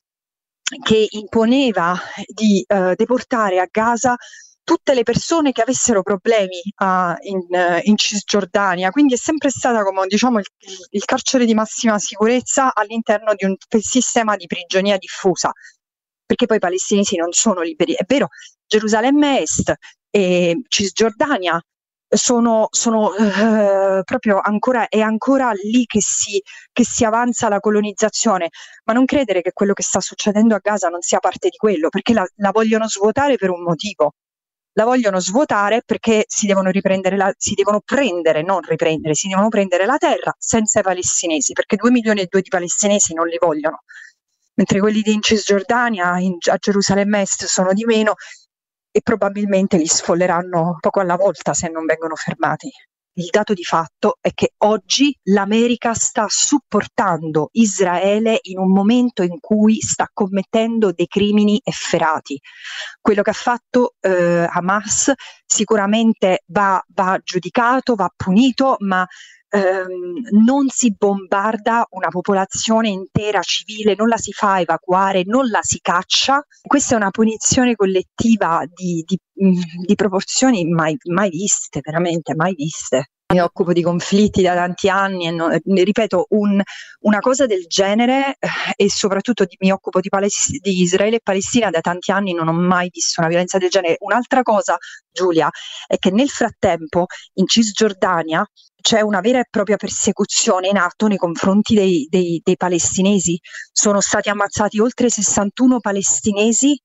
Speaker 5: che imponeva di eh, deportare a Gaza tutte le persone che avessero problemi uh, in, uh, in Cisgiordania, quindi è sempre stata come, diciamo, il, il carcere di massima sicurezza all'interno di un sistema di prigionia diffusa, perché poi i palestinesi non sono liberi. È vero, Gerusalemme Est e Cisgiordania sono, sono uh, proprio ancora, è ancora lì che si, che si avanza la colonizzazione, ma non credere che quello che sta succedendo a Gaza non sia parte di quello, perché la, la vogliono svuotare per un motivo. La vogliono svuotare perché si devono riprendere la, si devono prendere, non riprendere, si devono prendere la terra senza i palestinesi, perché due milioni e due di palestinesi non li vogliono, mentre quelli di in Cisgiordania, in, a Gerusalemme Est sono di meno e probabilmente li sfolleranno poco alla volta se non vengono fermati. Il dato di fatto è che oggi l'America sta supportando Israele in un momento in cui sta commettendo dei crimini efferati. Quello che ha fatto eh, Hamas sicuramente va, va giudicato, va punito, ma ehm, non si bombarda una popolazione intera civile, non la si fa evacuare, non la si caccia. Questa è una punizione collettiva di, di, di proporzioni mai, mai viste, veramente mai viste. Mi occupo di conflitti da tanti anni e non, ripeto, un, una cosa del genere eh, e soprattutto di, mi occupo di, Palest- di Israele e Palestina da tanti anni, non ho mai visto una violenza del genere. Un'altra cosa, Giulia, è che nel frattempo in Cisgiordania c'è una vera e propria persecuzione in atto nei confronti dei, dei, dei palestinesi. Sono stati ammazzati oltre sessantuno palestinesi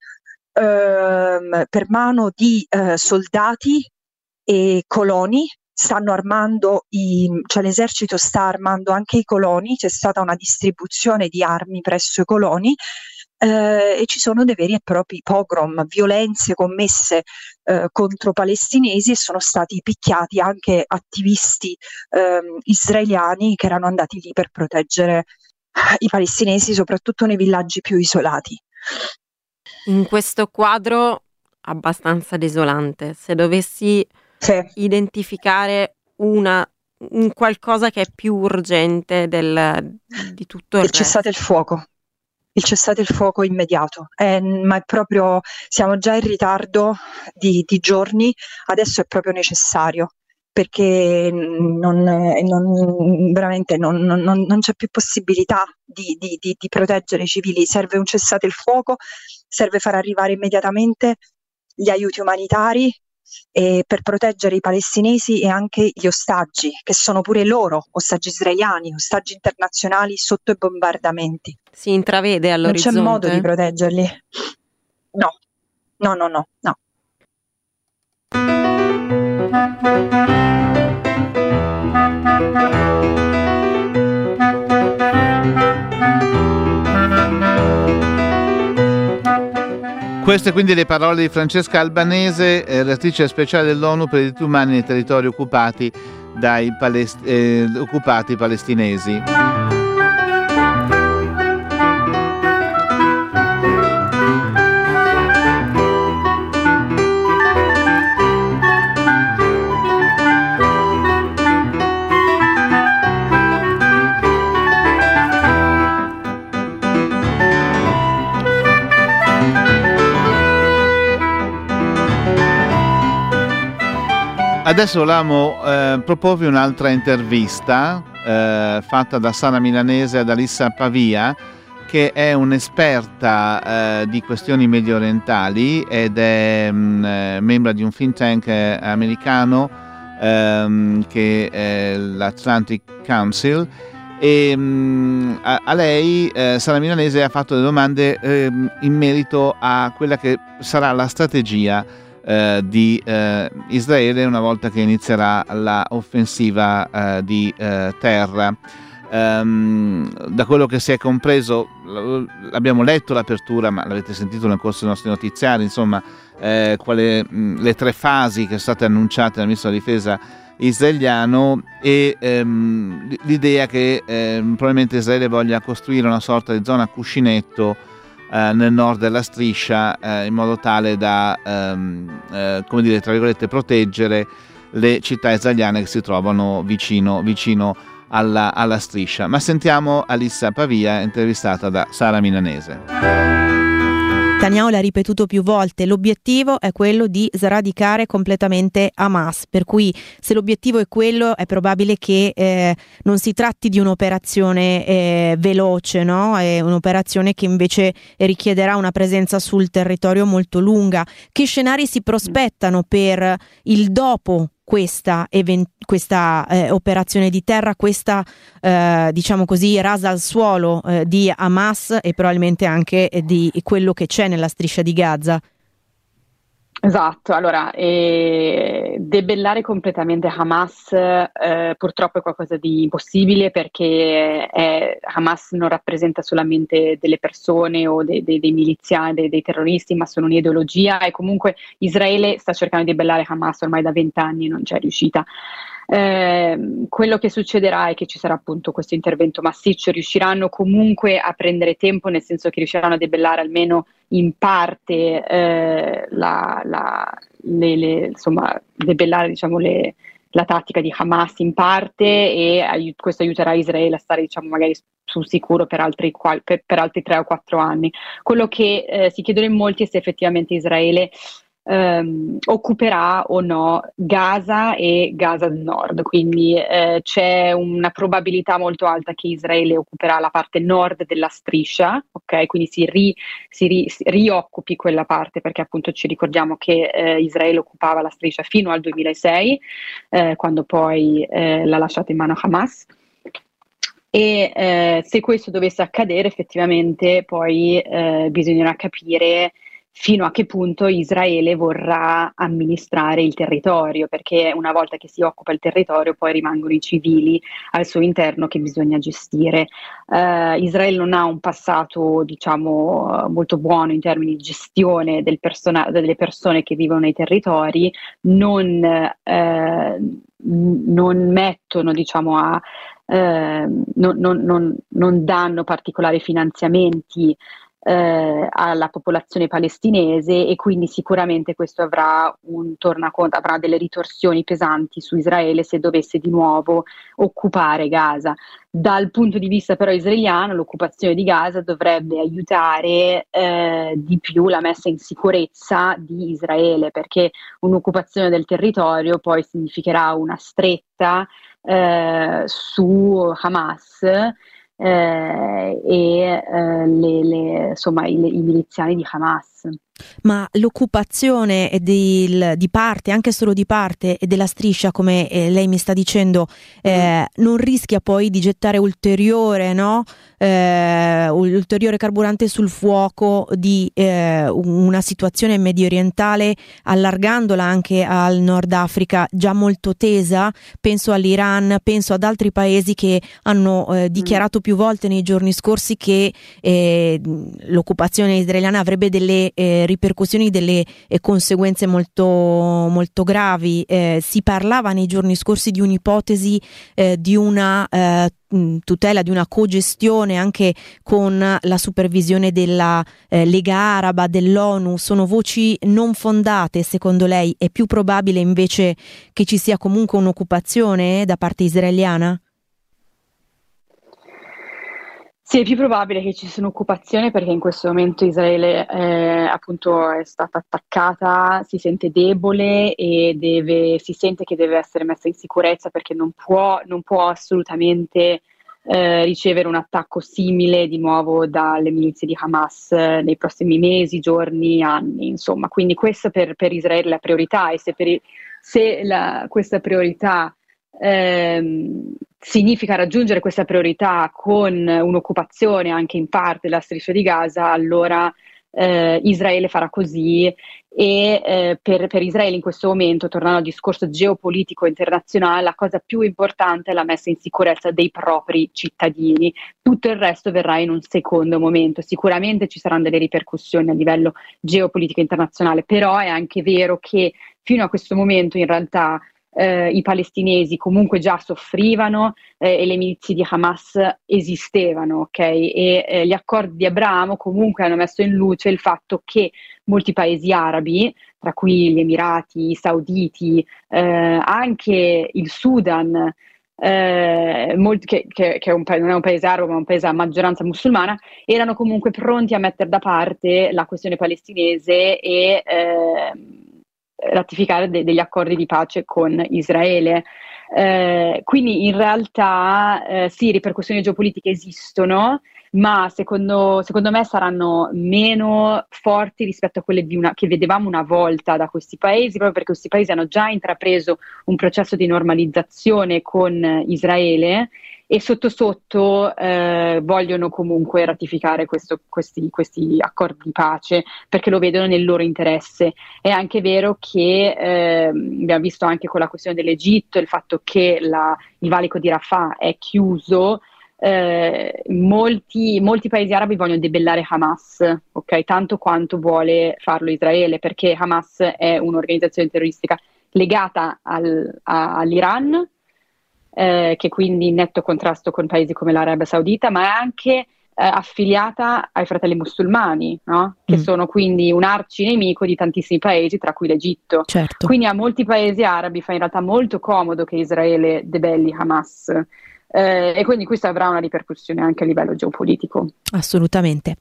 Speaker 5: ehm, per mano di eh, soldati e coloni. Stanno armando, i, cioè l'esercito sta armando anche i coloni, c'è stata una distribuzione di armi presso i coloni eh, e ci sono dei veri e propri pogrom, violenze commesse eh, contro palestinesi e sono stati picchiati anche attivisti eh, israeliani che erano andati lì per proteggere i palestinesi, soprattutto nei villaggi più isolati.
Speaker 6: In questo quadro abbastanza desolante, se dovessi sì. identificare una un qualcosa che è più urgente del, di tutto il,
Speaker 5: il
Speaker 6: resto.
Speaker 5: Cessate il fuoco, il cessate il fuoco immediato, è, ma è proprio, siamo già in ritardo di, di giorni, adesso è proprio necessario, perché non, non, veramente non, non, non c'è più possibilità di, di, di, di proteggere i civili, serve un cessate il fuoco, serve far arrivare immediatamente gli aiuti umanitari, e per proteggere i palestinesi e anche gli ostaggi, che sono pure loro ostaggi israeliani, ostaggi internazionali sotto i bombardamenti.
Speaker 6: Si intravede all'orizzonte?
Speaker 5: Non c'è modo di proteggerli. No, no, no, no, no.
Speaker 1: Queste quindi le parole di Francesca Albanese, eh, relatrice speciale dell'ONU per i diritti umani nei territori occupati dai palest- eh, occupati palestinesi. Adesso volevamo eh, proporvi un'altra intervista eh, fatta da Sara Milanese ad Alissa Pavia, che è un'esperta eh, di questioni medio orientali ed è mh, membro di un think tank eh, americano ehm, che è l'Atlantic Council, e mh, a, a lei eh, Sara Milanese ha fatto delle domande eh, in merito a quella che sarà la strategia eh, di eh, Israele una volta che inizierà la offensiva eh, di eh, terra. Um, da quello che si è compreso, abbiamo letto l'apertura, ma l'avete sentito nel corso dei nostri notiziari, insomma, eh, quale, mh, le tre fasi che sono state annunciate dal ministro della difesa israeliano, e ehm, l'idea che ehm, probabilmente Israele voglia costruire una sorta di zona cuscinetto eh, nel nord della striscia, eh, in modo tale da ehm, eh, come dire, tra virgolette, proteggere le città israeliane che si trovano vicino vicino Alla, alla striscia. Ma sentiamo Alissa Pavia, intervistata da Sara Milanese.
Speaker 7: Netanyahu l'ha ripetuto più volte, l'obiettivo è quello di sradicare completamente Hamas, per cui se l'obiettivo è quello è probabile che eh, non si tratti di un'operazione eh, veloce, no? È un'operazione che invece richiederà una presenza sul territorio molto lunga. Che scenari si prospettano per il dopo questa, event- questa eh, operazione di terra, questa eh, diciamo così rasa al suolo eh, di Hamas e probabilmente anche eh, di quello che c'è nella striscia di Gaza?
Speaker 8: Esatto, allora eh, debellare completamente Hamas eh, purtroppo è qualcosa di impossibile, perché è, Hamas non rappresenta solamente delle persone o dei, dei, dei miliziani, dei, dei terroristi, ma sono un'ideologia, e comunque Israele sta cercando di debellare Hamas ormai da vent'anni e non c'è riuscita. Eh, quello che succederà è che ci sarà appunto questo intervento massiccio, riusciranno comunque a prendere tempo, nel senso che riusciranno a debellare almeno in parte eh, la, la, le, le, insomma, debellare diciamo le, la tattica di Hamas in parte, e ai, questo aiuterà Israele a stare diciamo magari sul sicuro per altri, per, per altri tre o quattro anni. Quello che eh, si chiedono in molti è se effettivamente Israele Um, occuperà o no Gaza e Gaza del Nord, quindi eh, c'è una probabilità molto alta che Israele occuperà la parte nord della striscia, ok? Quindi si, ri, si, ri, si rioccupi quella parte, perché appunto ci ricordiamo che eh, Israele occupava la striscia fino al duemilasei, eh, quando poi eh, l'ha lasciata in mano a Hamas. E eh, se questo dovesse accadere effettivamente poi eh, bisognerà capire fino a che punto Israele vorrà amministrare il territorio, perché una volta che si occupa il territorio poi rimangono i civili al suo interno che bisogna gestire. Uh, Israele non ha un passato diciamo molto buono in termini di gestione del persona- delle persone che vivono nei territori, non, uh, non mettono diciamo a uh, non, non, non, non danno particolari finanziamenti Eh, alla popolazione palestinese, e quindi sicuramente questo avrà un tornaconto, avrà delle ritorsioni pesanti su Israele se dovesse di nuovo occupare Gaza. Dal punto di vista però israeliano, l'occupazione di Gaza dovrebbe aiutare eh, di più la messa in sicurezza di Israele, perché un'occupazione del territorio poi significherà una stretta eh, su Hamas Eh, e eh, le, le, insomma i, i miliziani di Hamas.
Speaker 7: Ma l'occupazione di, di parte, anche solo di parte, e della striscia, come eh, lei mi sta dicendo, eh, mm. non rischia poi di gettare ulteriore, no? Eh, ulteriore carburante sul fuoco di eh, una situazione medio orientale, allargandola anche al Nord Africa, già molto tesa? Penso all'Iran, penso ad altri paesi che hanno eh, dichiarato mm. più volte nei giorni scorsi che eh, l'occupazione israeliana avrebbe delle eh, ripercussioni, delle eh, conseguenze molto, molto gravi. Eh, si parlava nei giorni scorsi di un'ipotesi eh, di una eh, tutela, di una cogestione anche con la supervisione della eh, Lega Araba, dell'ONU. Sono voci non fondate secondo lei? È più probabile invece che ci sia comunque un'occupazione da parte israeliana?
Speaker 8: Sì, è più probabile che ci sia un'occupazione perché in questo momento Israele eh, appunto è stata attaccata, si sente debole e deve, si sente che deve essere messa in sicurezza perché non può, non può assolutamente eh, ricevere un attacco simile di nuovo dalle milizie di Hamas eh, nei prossimi mesi, giorni, anni, insomma. Quindi questa per, per Israele è la priorità e se, per, se la, questa priorità Ehm, significa raggiungere questa priorità con un'occupazione anche in parte della striscia di Gaza, allora eh, Israele farà così e eh, per, per Israele in questo momento, tornando al discorso geopolitico internazionale, la cosa più importante è la messa in sicurezza dei propri cittadini. Tutto il resto verrà in un secondo momento. Sicuramente ci saranno delle ripercussioni a livello geopolitico internazionale, però è anche vero che fino a questo momento in realtà Eh, i palestinesi comunque già soffrivano eh, e le milizie di Hamas esistevano, ok? E eh, gli accordi di Abramo comunque hanno messo in luce il fatto che molti paesi arabi, tra cui gli Emirati, i Sauditi, eh, anche il Sudan, eh, molti, che, che, che è un pa- non è un paese arabo ma un paese a maggioranza musulmana, erano comunque pronti a mettere da parte la questione palestinese e eh, ratificare de- degli accordi di pace con Israele. Eh, quindi in realtà eh, sì, ripercussioni geopolitiche esistono, ma secondo, secondo me saranno meno forti rispetto a quelle di una, che vedevamo una volta da questi paesi, proprio perché questi paesi hanno già intrapreso un processo di normalizzazione con Israele e sotto sotto eh, vogliono comunque ratificare questo, questi, questi accordi di pace perché lo vedono nel loro interesse. È anche vero che eh, abbiamo visto anche con la questione dell'Egitto, il fatto che la, il valico di Rafah è chiuso, eh, molti, molti paesi arabi vogliono debellare Hamas, okay? Tanto quanto vuole farlo Israele, perché Hamas è un'organizzazione terroristica legata al, a, all'Iran, Eh, che quindi in netto contrasto con paesi come l'Arabia Saudita, ma è anche eh, affiliata ai Fratelli Musulmani, no? Che mm. sono quindi un arcinemico di tantissimi paesi, tra cui l'Egitto.
Speaker 7: Certo.
Speaker 8: Quindi a molti paesi arabi fa in realtà molto comodo che Israele debelli Hamas. Eh, e quindi questo avrà una ripercussione anche a livello geopolitico.
Speaker 7: Assolutamente.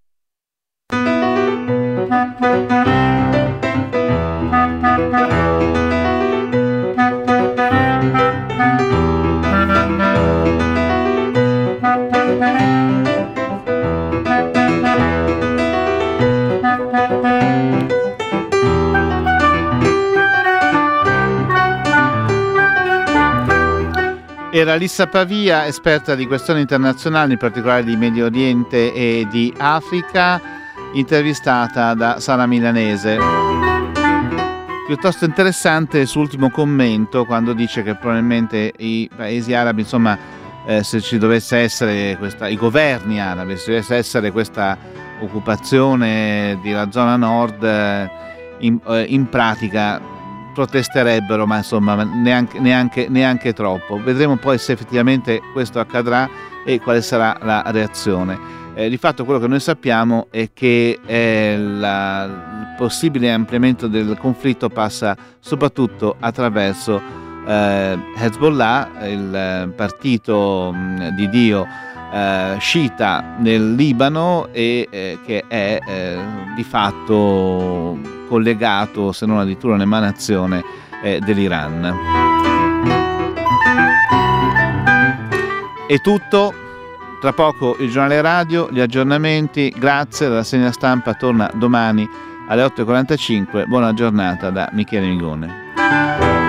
Speaker 1: Era Lissa Pavia, esperta di questioni internazionali, in particolare di Medio Oriente e di Africa, intervistata da Sara Milanese. Piuttosto interessante il suo ultimo commento quando dice che probabilmente i paesi arabi, insomma, eh, se ci dovesse essere questa, i governi arabi, se dovesse essere questa occupazione della zona nord, eh, in, eh, in pratica protesterebbero, ma insomma neanche, neanche, neanche troppo. Vedremo poi se effettivamente questo accadrà e quale sarà la reazione. Eh, di fatto quello che noi sappiamo è che eh, la, il possibile ampliamento del conflitto passa soprattutto attraverso eh, Hezbollah, il partito mh, di Dio eh, sciita nel Libano e eh, che è eh, di fatto collegato, se non addirittura un'emanazione eh, dell'Iran. È tutto, tra poco il giornale radio, gli aggiornamenti, grazie, la rassegna stampa torna domani alle otto e quarantacinque, buona giornata da Michele Migone.